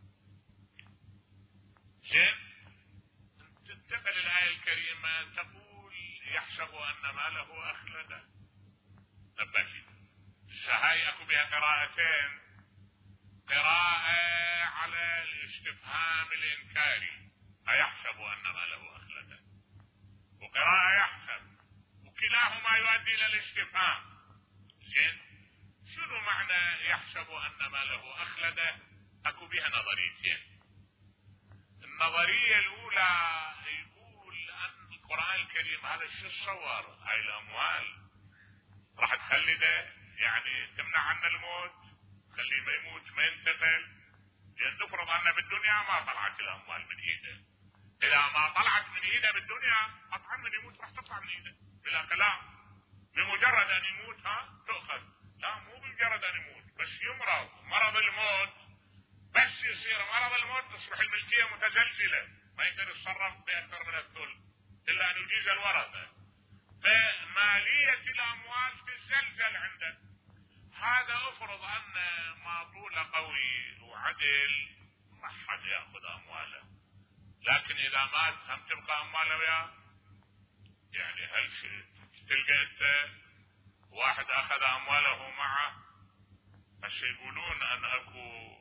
زين، تنتقل الآية الكريمة تقول: يحسب أن ماله أخلده. نبهي هاي اكو بها قراءتين: قراءة على الاستفهام الإنكاري أيحسب أن ماله أخلده، وقراءة يحسب، وكلاهما يؤدي إلى الاستفهام. زين، شنو معنى يحسب أن ماله أخلده؟ اكو بها نظريتين. النظرية الأولى يقول أن القرآن الكريم هذا شو تصور؟ هاي الأموال راح تخلده، يعني تمنع عنه الموت، خليه ما يموت ما ينتقل. لأن نفرض أن بالدنيا ما طلعت الأموال من إيده، إذا ما طلعت من إيده بالدنيا قطعا من يموت راح تطلع من إيده بلا كلام. بمجرد أن يموت تؤخذ، لا مو بمجرد أن يموت، بس يمرض مرض الموت، بس يصير مرض الموت تصبح الملكية متزلزلة، ما يقدر يتصرف بأكثر من الثلث إلا أن يجيز الورثة، فمالية الأموال تتزلزل عنده. هذا افرض أن معطوله قوي وعدل ما حد يأخذ أمواله، لكن إذا مات هم تبقى أمواله وياه. يعني هل تلقى أنت واحد أخذ أمواله معه، هسه يقولون أن أكو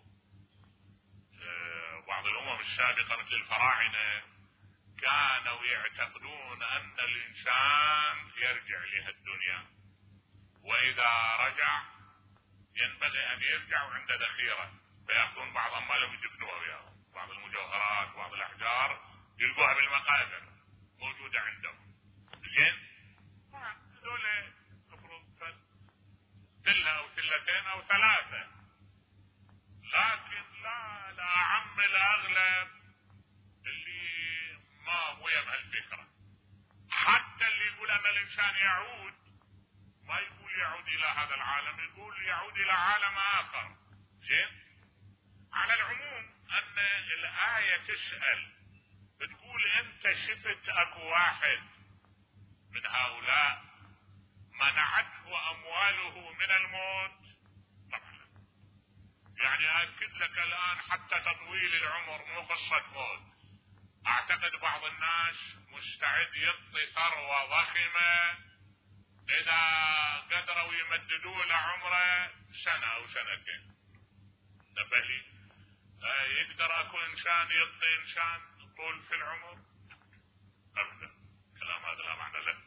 بعض الأمم السابقة مثل الفراعنة كانوا يعتقدون أن الإنسان يرجع لها الدنيا، وإذا رجع ينبغي أن يرجع وعنده ذخيرة، فيأخذون بعض أموالهم يدفنوها وياهم، بعض المجوهرات بعض الأحجار يلقوها بالمقابر موجودة عندهم. زين، هذول المفروض تلة أو تلتين أو 3، لكن لا أعم الأغلب اللي ما هو يم هالفكرة. حتى اللي يقول أن الإنسان يعود ما يقول يعود إلى هذا العالم، يقول يعود إلى عالم آخر. زين، على العموم أن الآية تسأل، بتقول أنت شفت أكو واحد من هؤلاء منعته أمواله من الموت؟ طبعا. يعني أكد لك الآن حتى تطويل العمر مو قصة موت. أعتقد بعض الناس مستعد يعطي ثروة ضخمة إذا قدروا يمددوا له عمره سنة أو سنتين. نبه لي، يقدر أكو إنسان يعطي إنسان طول في العمر؟ أبدا. كلام هذا لا معنى له.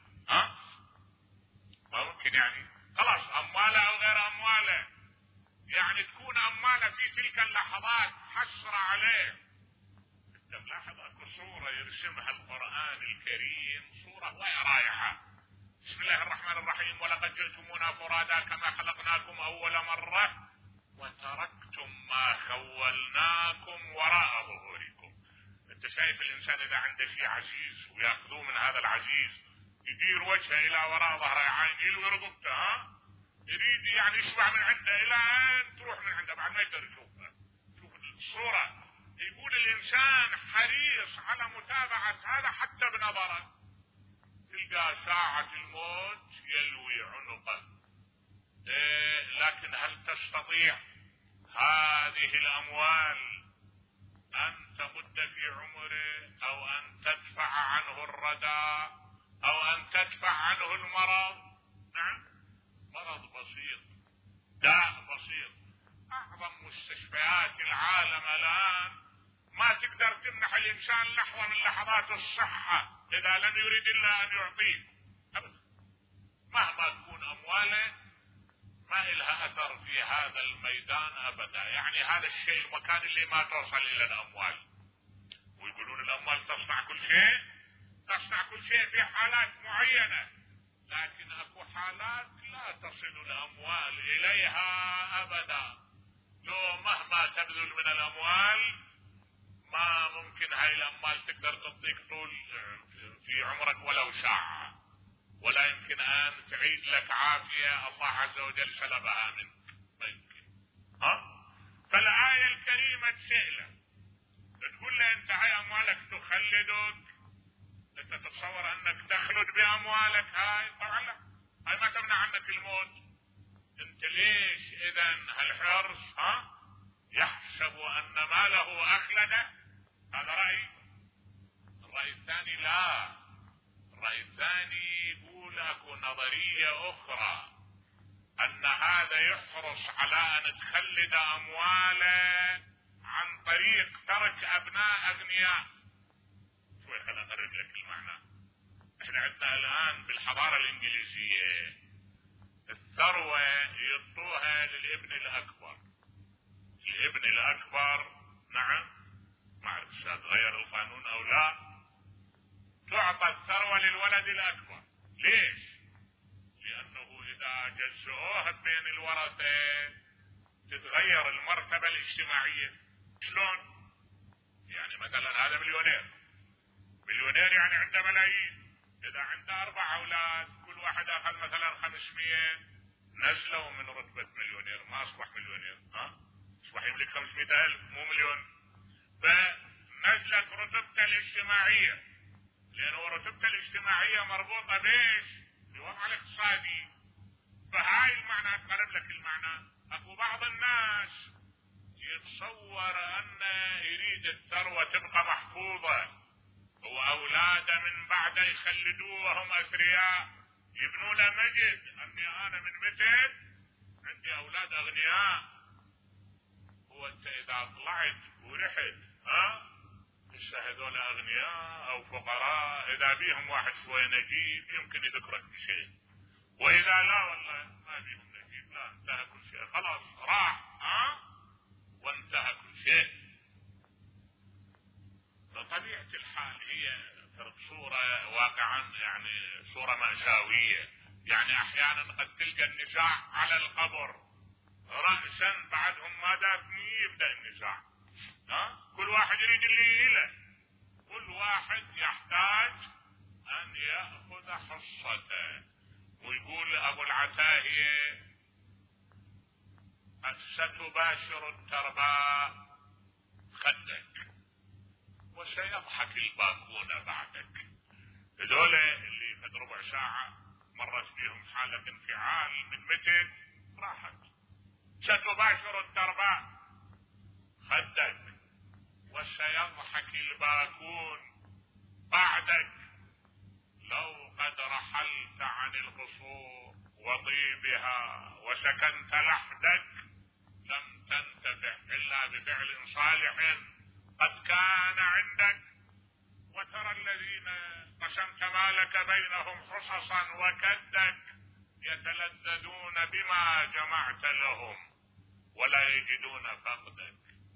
ما ممكن. يعني خلاص أمواله أو غير أمواله، يعني تكون أمواله في تلك اللحظات حسرة عليه. أنت ملاحظ أكو صورة يرسمها القرآن الكريم، صورة وهي رايحة. بسم الله الرحمن الرحيم: ولقد جئتمونا فرادا كما خلقناكم أول مرة وتركتم ما خولناكم وراء ظهوركم. أنت شايف الإنسان إذا عنده شيء عزيز ويأخذوه من هذا العزيز يدير وجهه إلى وراء ظهره، عين يلوي رقبته، يريد يعني يشبع من عنده إلى أن تروح من عنده بعد ما يقدر يشوفه. شوف الصورة. يقول الإنسان حريص على متابعة هذا حتى بنظره. تلقى ساعة الموت يلوي عنقه. لكن هل تستطيع هذه الأموال أن تمد في عمره أو أن تدفع عنه الردى أو أن تدفع عنه المرض؟ نعم، مرض بسيط، داء بسيط. أعظم مستشفيات العالم الآن ما تقدر تمنح الإنسان لحظة من لحظات الصحة إذا لم يريد إلا أن يعطيه أبدا. مهما تكون أمواله ما إلها أثر في هذا الميدان أبدا. يعني هذا الشيء المكان اللي ما توصل إلى الأموال. ويقولون الأموال تصنع كل شيء، تصنع كل شيء في حالات معينة، لكن أكو حالات لا تصل الأموال إليها أبدا. لو مهما تبذل من الأموال ما ممكن هاي الأموال تقدر تعطيك طول في عمرك ولو ساعة، ولا يمكن أن تعيد لك عافية الله عز وجل سلبها منك. ما يمكن. فالآية الكريمة تسأله، تقول له أنت هاي أموالك تخلدك، أنت تتصور أنك تخلد بأموالك هاي؟ طبعا لا، هاي ما تمنع عنك الموت. أنت ليش إذن هالحرص يحسب أن ماله أخلده؟ هذا رأي. الرأي الثاني لا، الرأي الثاني يقول اكو نظرية اخرى، ان هذا يحرص على ان تخلد امواله عن طريق ترك ابناء اغنياء. شوي خلينا اقرب لك المعنى. احنا عندنا الان بالحضارة الانجليزية الثروة يعطوها للابن الاكبر. الابن الاكبر، نعم، ما اعرف اذا تغير القانون او لا، تعطى الثروة للولد الأكبر. ليش؟ لأنه إذا جزؤوها بين الورثة تتغير المرتبة الاجتماعية. شلون؟ يعني مثلا هذا مليونير، مليونير يعني عنده ملايين. إذا عنده 4 أولاد كل واحد أخذ مثلا 500، نزلوا من رتبة مليونير، ما أصبح مليونير، أصبح يملك 500,000 مو مليون. فنزلت رتبته الاجتماعية، لأنه رتبته الاجتماعية مربوطة بإيش؟ بوضع الاقتصادي. فهاي المعنى أقرب لك المعنى. أكو بعض الناس يتصور أن يريد الثروة تبقى محفوظة وأولاده من بعده يخلدوه وهم أثرياء، يبنوا له مجد أني أنا من متى عندي أولاد أغنياء. هو أنت إذا طلعت ورحت هذول أغنياء أو فقراء، إذا بيهم واحد شوي نجيب يمكن يذكرك بشيء، وإذا لا والله ما بيهم نجيب، لا، انتهى كل شيء، خلاص راح وانتهى كل شيء. بطبيعة الحال هي صورة واقعا يعني صورة مأساوية. يعني أحيانا قد تلقى النزاع على القبر رأسا، بعدهم ما دافني يبدأ النزاع. كل واحد يريد اللي له، كل واحد يحتاج أن يأخذ حصته. ويقول أبو العتاهية: ستباشر الترباء خدك وسيضحك الباكون بعدك. هذول اللي قد ربع ساعة مرت بهم حالة انفعال من متى راحت. ستباشر الدرباء خدك وسيضحك الباكون بعدك. لو قد رحلت عن القصور وطيبها وسكنت لحدك لم تنتفع إلا بفعل صالح قد كان عندك. وترى الذين قسمت مالك بينهم حصصا وكدك يتلذذون بما جمعت لهم ولا يجدون فقدك.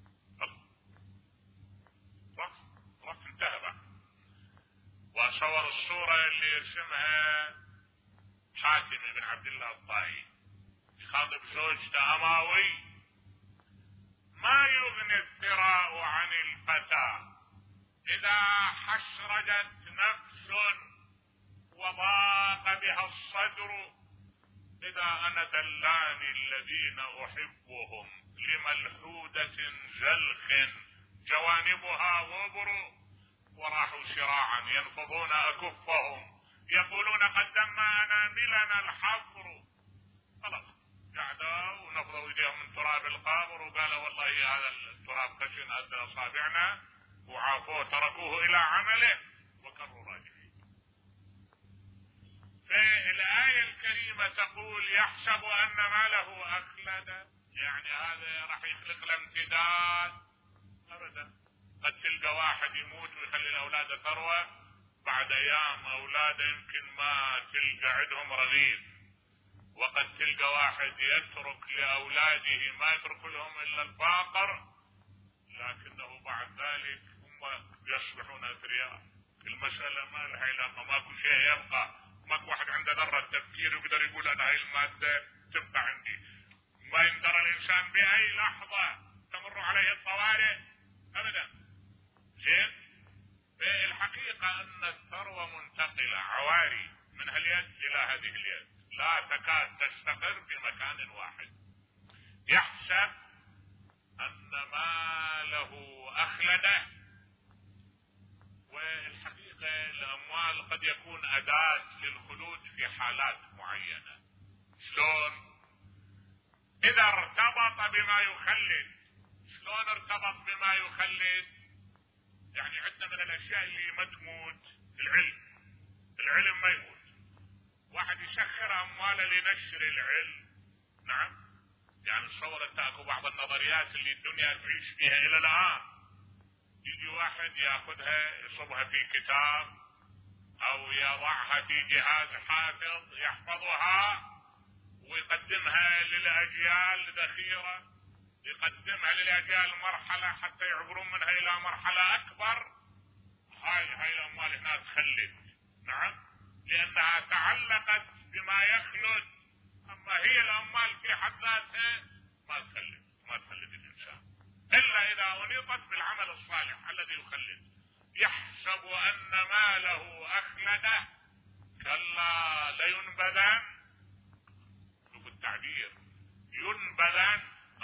وقت انتهى بقى. وصور الصورة اللي يرسمها حاتم بن عبد الله الطائي يخاطب زوجته أماوي: ما يغني الثراء عن الفتى إذا حشرجت نفس وضاق بها الصدر. إذا أنا دلاني الذين أحبهم لملحودة زلخ جوانبها غبر. وراحوا شراعا ينفضون أكفهم يقولون قدمنا أناملنا الحفر. خلاص قعدوا ونفضوا ايديهم من تراب القبر وقالوا والله هذا التراب خشن قد أصابعنا، وعافوه تركوه إلى عمله وكروا راجعين. فالآية الكريمة تقول: يحسب أن ماله أخلد، يعني هذا راح يخلق له امتداد. أبدا. قد تلقى واحد يموت ويخلي الأولاد ثروة، بعد أيام أولاده يمكن ما تلقى عندهم رغيف. وقد تلقى واحد يترك لأولاده ما يترك لهم إلا الفاقر، لكنه بعد ذلك هم يصبحون أثرياء. المسألة ما لها علاقة، ماكو شيء يبقى، ماكو واحد عنده ذرة تفكير يقدر يقول أنا هاي المادة تبقى عندي. ما يندر الإنسان بأي لحظة تمر عليه الطوارئ أبدا. زين؟ الحقيقة أن الثروة منتقلة عواري من هاليد إلى هذه اليد، لا تكاد تستقر في مكان واحد. يحسب أن ماله أخلده. والحقيقة الأموال قد يكون أداة للخلود في حالات معينة. شلون؟ إذا ارتبط بما يخلد. شلون ارتبط بما يخلد؟ يعني عندنا من الأشياء اللي ما تموت العلم ما يموت. واحد يسخر أمواله لنشر العلم. نعم، يعني تصور انت اكو بعض النظريات اللي الدنيا تعيش فيها الى الان، يجي واحد ياخذها يصبها في كتاب او يضعها في جهاز حافظ يحفظها ويقدمها للاجيال الذخيره، يقدمها للاجيال مرحله حتى يعبرون منها الى مرحله اكبر. هاي الاموال هنا تخلد. نعم، لانها تعلقت بما يخلد. اما هي الاموال في حد ذاتها ما تخلد الانسان الا اذا انيطت بالعمل الصالح الذي يخلد. يحسب ان ماله اخلده كلا لينبذن. شوف التعبير، ينبذن.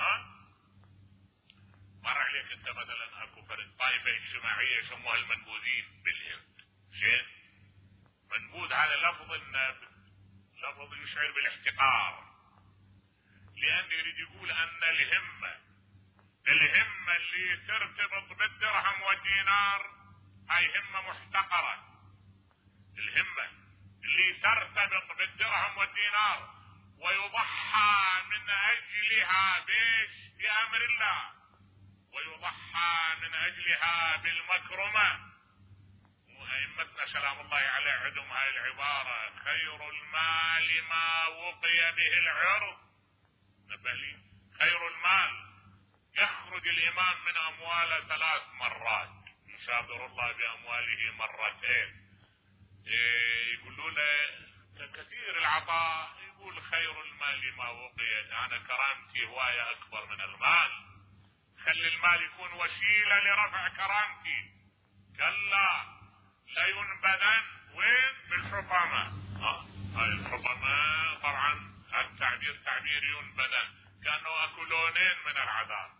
مر عليك انت مثلا اكو فرد طائفه اجتماعيه يسموها المنبوذين بالهند. زين؟ منبوذ هذا لفظ يشعر بالاحتقار، لأن يريد يقول أن الهمة اللي ترتبط بالدرهم والدينار هاي همة محتقرة. الهمة اللي ترتبط بالدرهم والدينار ويضحى من أجلها بيش بأمر الله، ويضحى من أجلها بالمكرمة. أئمتنا سلام الله عليه عندهم هاي العبارة: خير المال ما وقي به العرض. نبه لي، خير المال يخرج الإمام من أمواله 3 مرات، يشابر الله بأمواله مرتين. يقولون كثير العطاء، يقول خير المال ما وقي. أنا كرامتي هواية أكبر من المال، خلي المال يكون وسيلة لرفع كرامتي. كلا لينبذن وين؟ بالحطمة. هاي الحطمة طبعا التعبير تعبير ينبذن، كانوا اكو لونين من العذاب: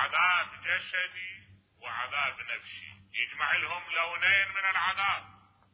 عذاب جسدي وعذاب نفسي. يجمع لهم لونين من العذاب،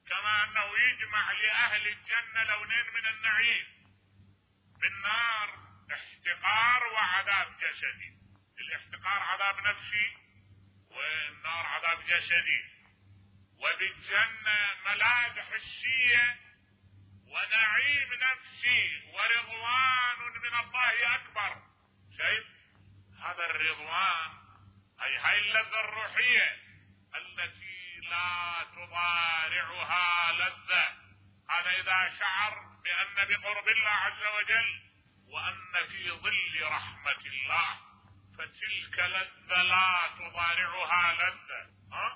كما أنه يجمع لأهل الجنة لونين من النعيم. بالنار احتقار وعذاب جسدي، الاحتقار عذاب نفسي والنار عذاب جسدي. وبالجنة ملاذ حسية ونعيم نفسي ورضوان من الله أكبر. شايف هذا الرضوان، أي هاي اللذة الروحية التي لا تضارعها لذة. هذا إذا شعر بأن بقرب الله عز وجل وأن في ظل رحمة الله، فتلك لذة لا تضارعها لذة.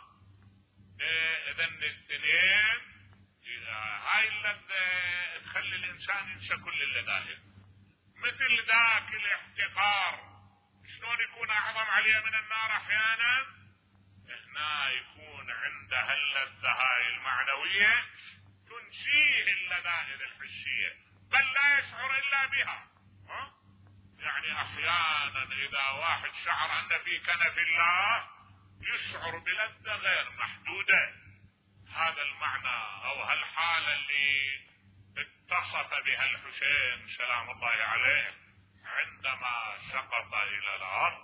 إذن الاثنين هاي اللذة تخلي الإنسان ينسى كل اللذائذ. مثل ذاك الاحتقار شلون يكون أعظم عليه من النار أحيانا، هنا يكون عندها اللذة هاي المعنوية تنسيه اللذائذ الحسية، بل لا يشعر إلا بها. يعني أحيانا إذا واحد شعر أن في كنف الله يشعر بلذة غير محدودة. هذا المعنى أو هالحالة اللي اتصف بها الحسين سلام الله عليه عندما سقط إلى الأرض.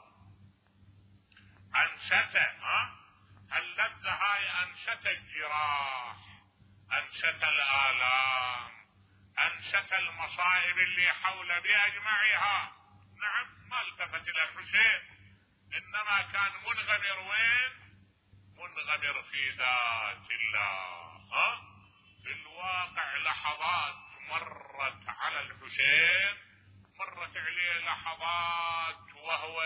أنسته اللذة هاي، أنست الجراح، أنست الآلام، أنست المصائب اللي حول بأجمعها. نعم ما التفت إلى الحسين، إنما كان منغمر وين؟ منغمر في ذات الله. في الواقع لحظات مرت على الحسين، مرت عليه لحظات وهو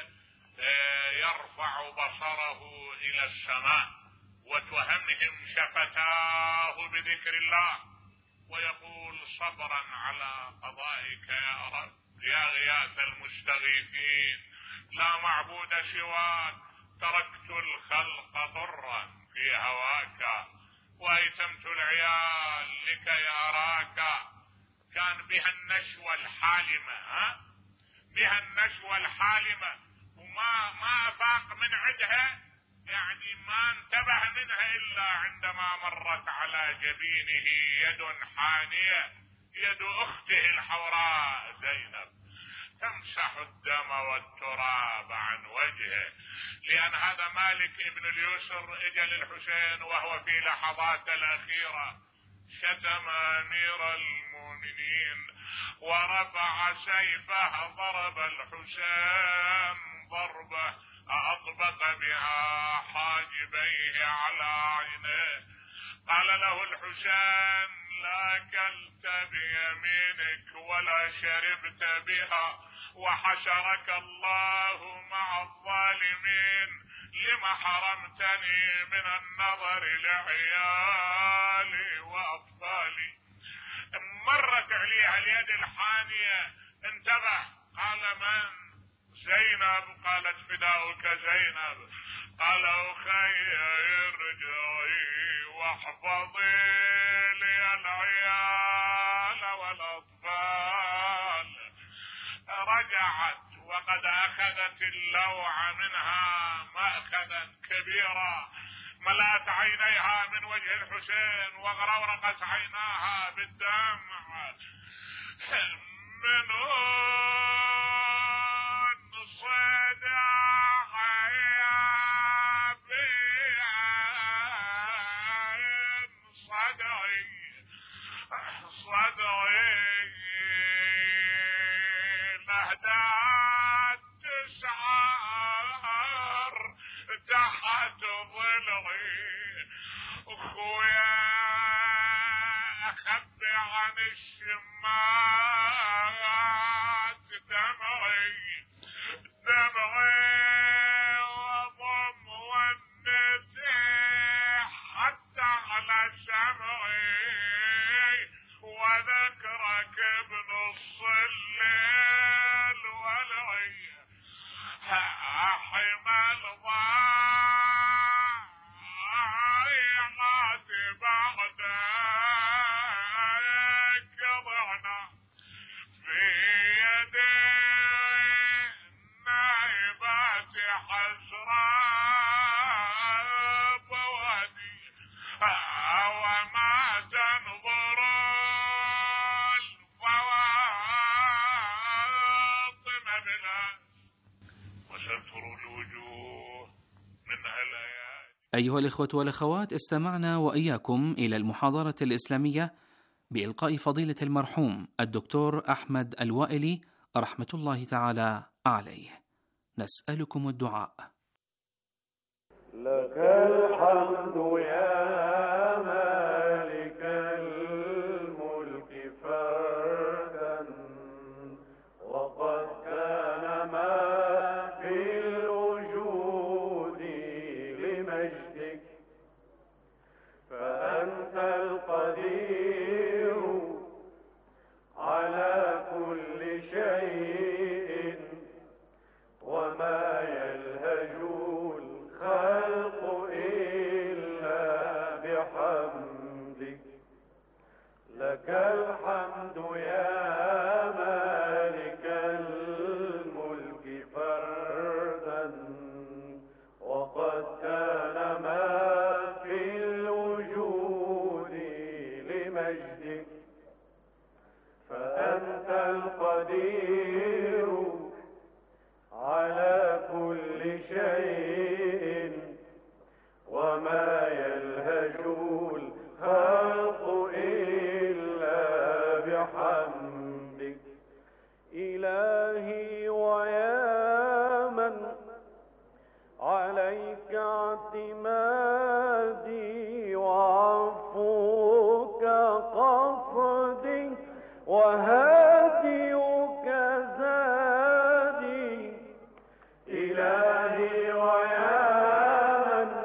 يرفع بصره إلى السماء وتهمهم شفتاه بذكر الله ويقول صبرا على قضائك يا رب يا غياث المستغيثين، لا معبود سواك، تركت الخلق ضرا في هواك وأيتمت العيال لكي أراك. كان بها النشوة الحالمة، بها النشوة الحالمة، وما أفاق من عدها، يعني ما انتبه منها إلا عندما مرت على جبينه يد حانية، يد أخته الحوراء زينب تمسح الدم والتراب عن وجهه. لأن هذا مالك ابن اليسر اجى للحسين وهو في لحظات الأخيرة شتم أمير المؤمنين ورفع سيفه، ضرب الحسين ضربة أطبق بها حاجبيه على عينيه. قال له الحسين لا أكلت بيمينك ولا شربت بها، وحشرك الله مع الظالمين، لما حرمتني من النظر لعيالي وأطفالي. مرت عليها اليد الحانية، انتبه، قال من؟ زينب. قالت فداؤك زينب. قال أخي ارجعي واحفظي لي العيال والأطفال. رجعت وقد أخذت اللوع منها مأخذا كبيرا، ملأت عينيها من وجه الحسين وغرورقت عيناها بالدمع. من صدع يا بين صدعي لهدات تسعر تحت ضلعي. اخويا اخبي عن الشمات دمعي وضم والنتيح حتى على سمعي، وذكرك بنص الليل والعي. حمل ضايعات بعدك ضعنا في يدي نائبات حسرة بوادي، وما أيها الإخوة والأخوات، استمعنا وإياكم إلى المحاضرة الإسلامية بإلقاء فضيلة المرحوم الدكتور أحمد الوائلي رحمة الله تعالى عليه. نسألكم الدعاء. لك الحمد يا مالك الملك فردا، وقد كان ما في الوجود لمجدك، فأنت القدير على كل شيء، وما يلهج الخلق إلا بحمدك. لك الحمد يا مالك الملك فردا، وقد كان ما في الوجود لمجدك، فأنت القدير على كل شيء، وما يلهج الخلق إلا بحمدك. إلهي ويا من عليك اعتمادي، وعفوك قصدي، وهديك زادي. إلهي ويا من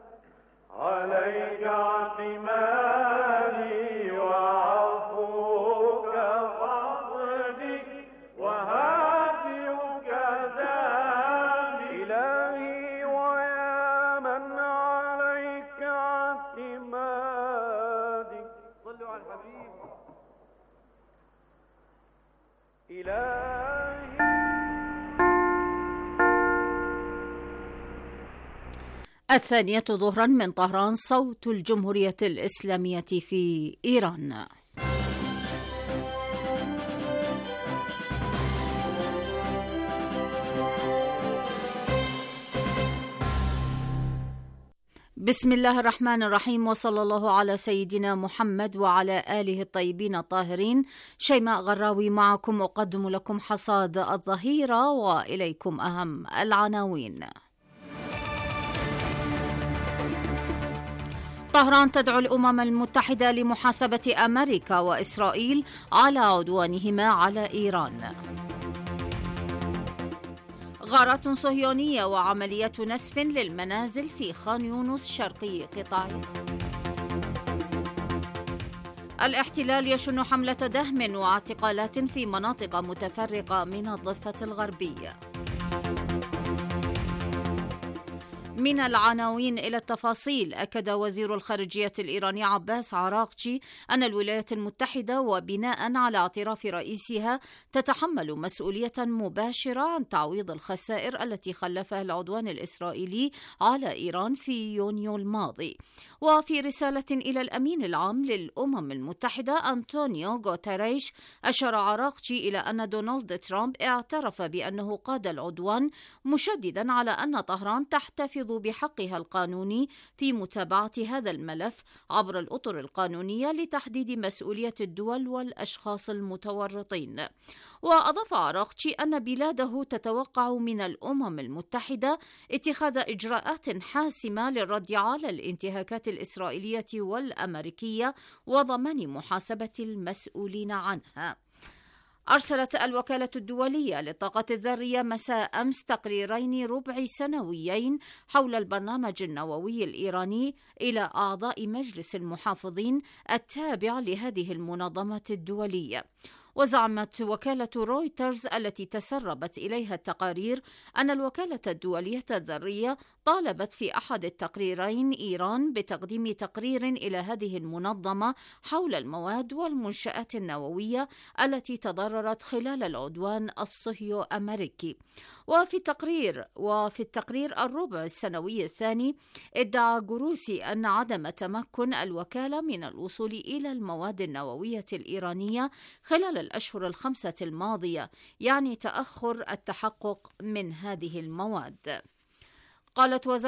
عليك اعتمادي، وعفوك قصدي، وهديك زادي. إلهي ويا من عليك اعتمادي. صلوا على الحبيب. الثانية ظهرا من طهران، صوت الجمهورية الإسلامية في إيران. بسم الله الرحمن الرحيم، وصلى الله على سيدنا محمد وعلى آله الطيبين الطاهرين. شيماء غراوي معكم، أقدم لكم حصاد الظهيرة وإليكم أهم العناوين. طهران تدعو الأمم المتحدة لمحاسبة أمريكا وإسرائيل على عدوانهما على إيران. غارات صهيونية وعملية نسف للمنازل في خان يونس شرقي قطاع. الاحتلال يشن حملة دهم واعتقالات في مناطق متفرقة من الضفة الغربية. من العناوين إلى التفاصيل. أكد وزير الخارجية الإيراني عباس عراقچي أن الولايات المتحدة وبناء على اعتراف رئيسها تتحمل مسؤولية مباشرة عن تعويض الخسائر التي خلفها العدوان الإسرائيلي على إيران في يونيو الماضي. وفي رسالة إلى الأمين العام للأمم المتحدة أنطونيو غوتيريش، أشار عراقچي إلى أن دونالد ترامب اعترف بأنه قاد العدوان، مشددا على أن طهران تحتفظ بحقها القانوني في متابعة هذا الملف عبر الأطر القانونية لتحديد مسؤولية الدول والأشخاص المتورطين. وأضاف عراقچي أن بلاده تتوقع من الأمم المتحدة اتخاذ إجراءات حاسمة للرد على الانتهاكات الإسرائيلية والأمريكية وضمان محاسبة المسؤولين عنها. أرسلت الوكالة الدولية للطاقة الذرية مساء أمس تقريرين ربع سنويين حول البرنامج النووي الإيراني إلى أعضاء مجلس المحافظين التابع لهذه المنظمة الدولية. وزعمت وكالة رويترز التي تسربت إليها التقارير أن الوكالة الدولية الذرية طالبت في أحد التقريرين إيران بتقديم تقرير إلى هذه المنظمة حول المواد والمنشآت النووية التي تضررت خلال العدوان الصهيو أمريكي. وفي التقرير الربع السنوي الثاني ادعى جروسي أن عدم تمكن الوكالة من الوصول إلى المواد النووية الإيرانية خلال الأشهر الخمسة الماضية يعني تأخر التحقق من هذه المواد. قالت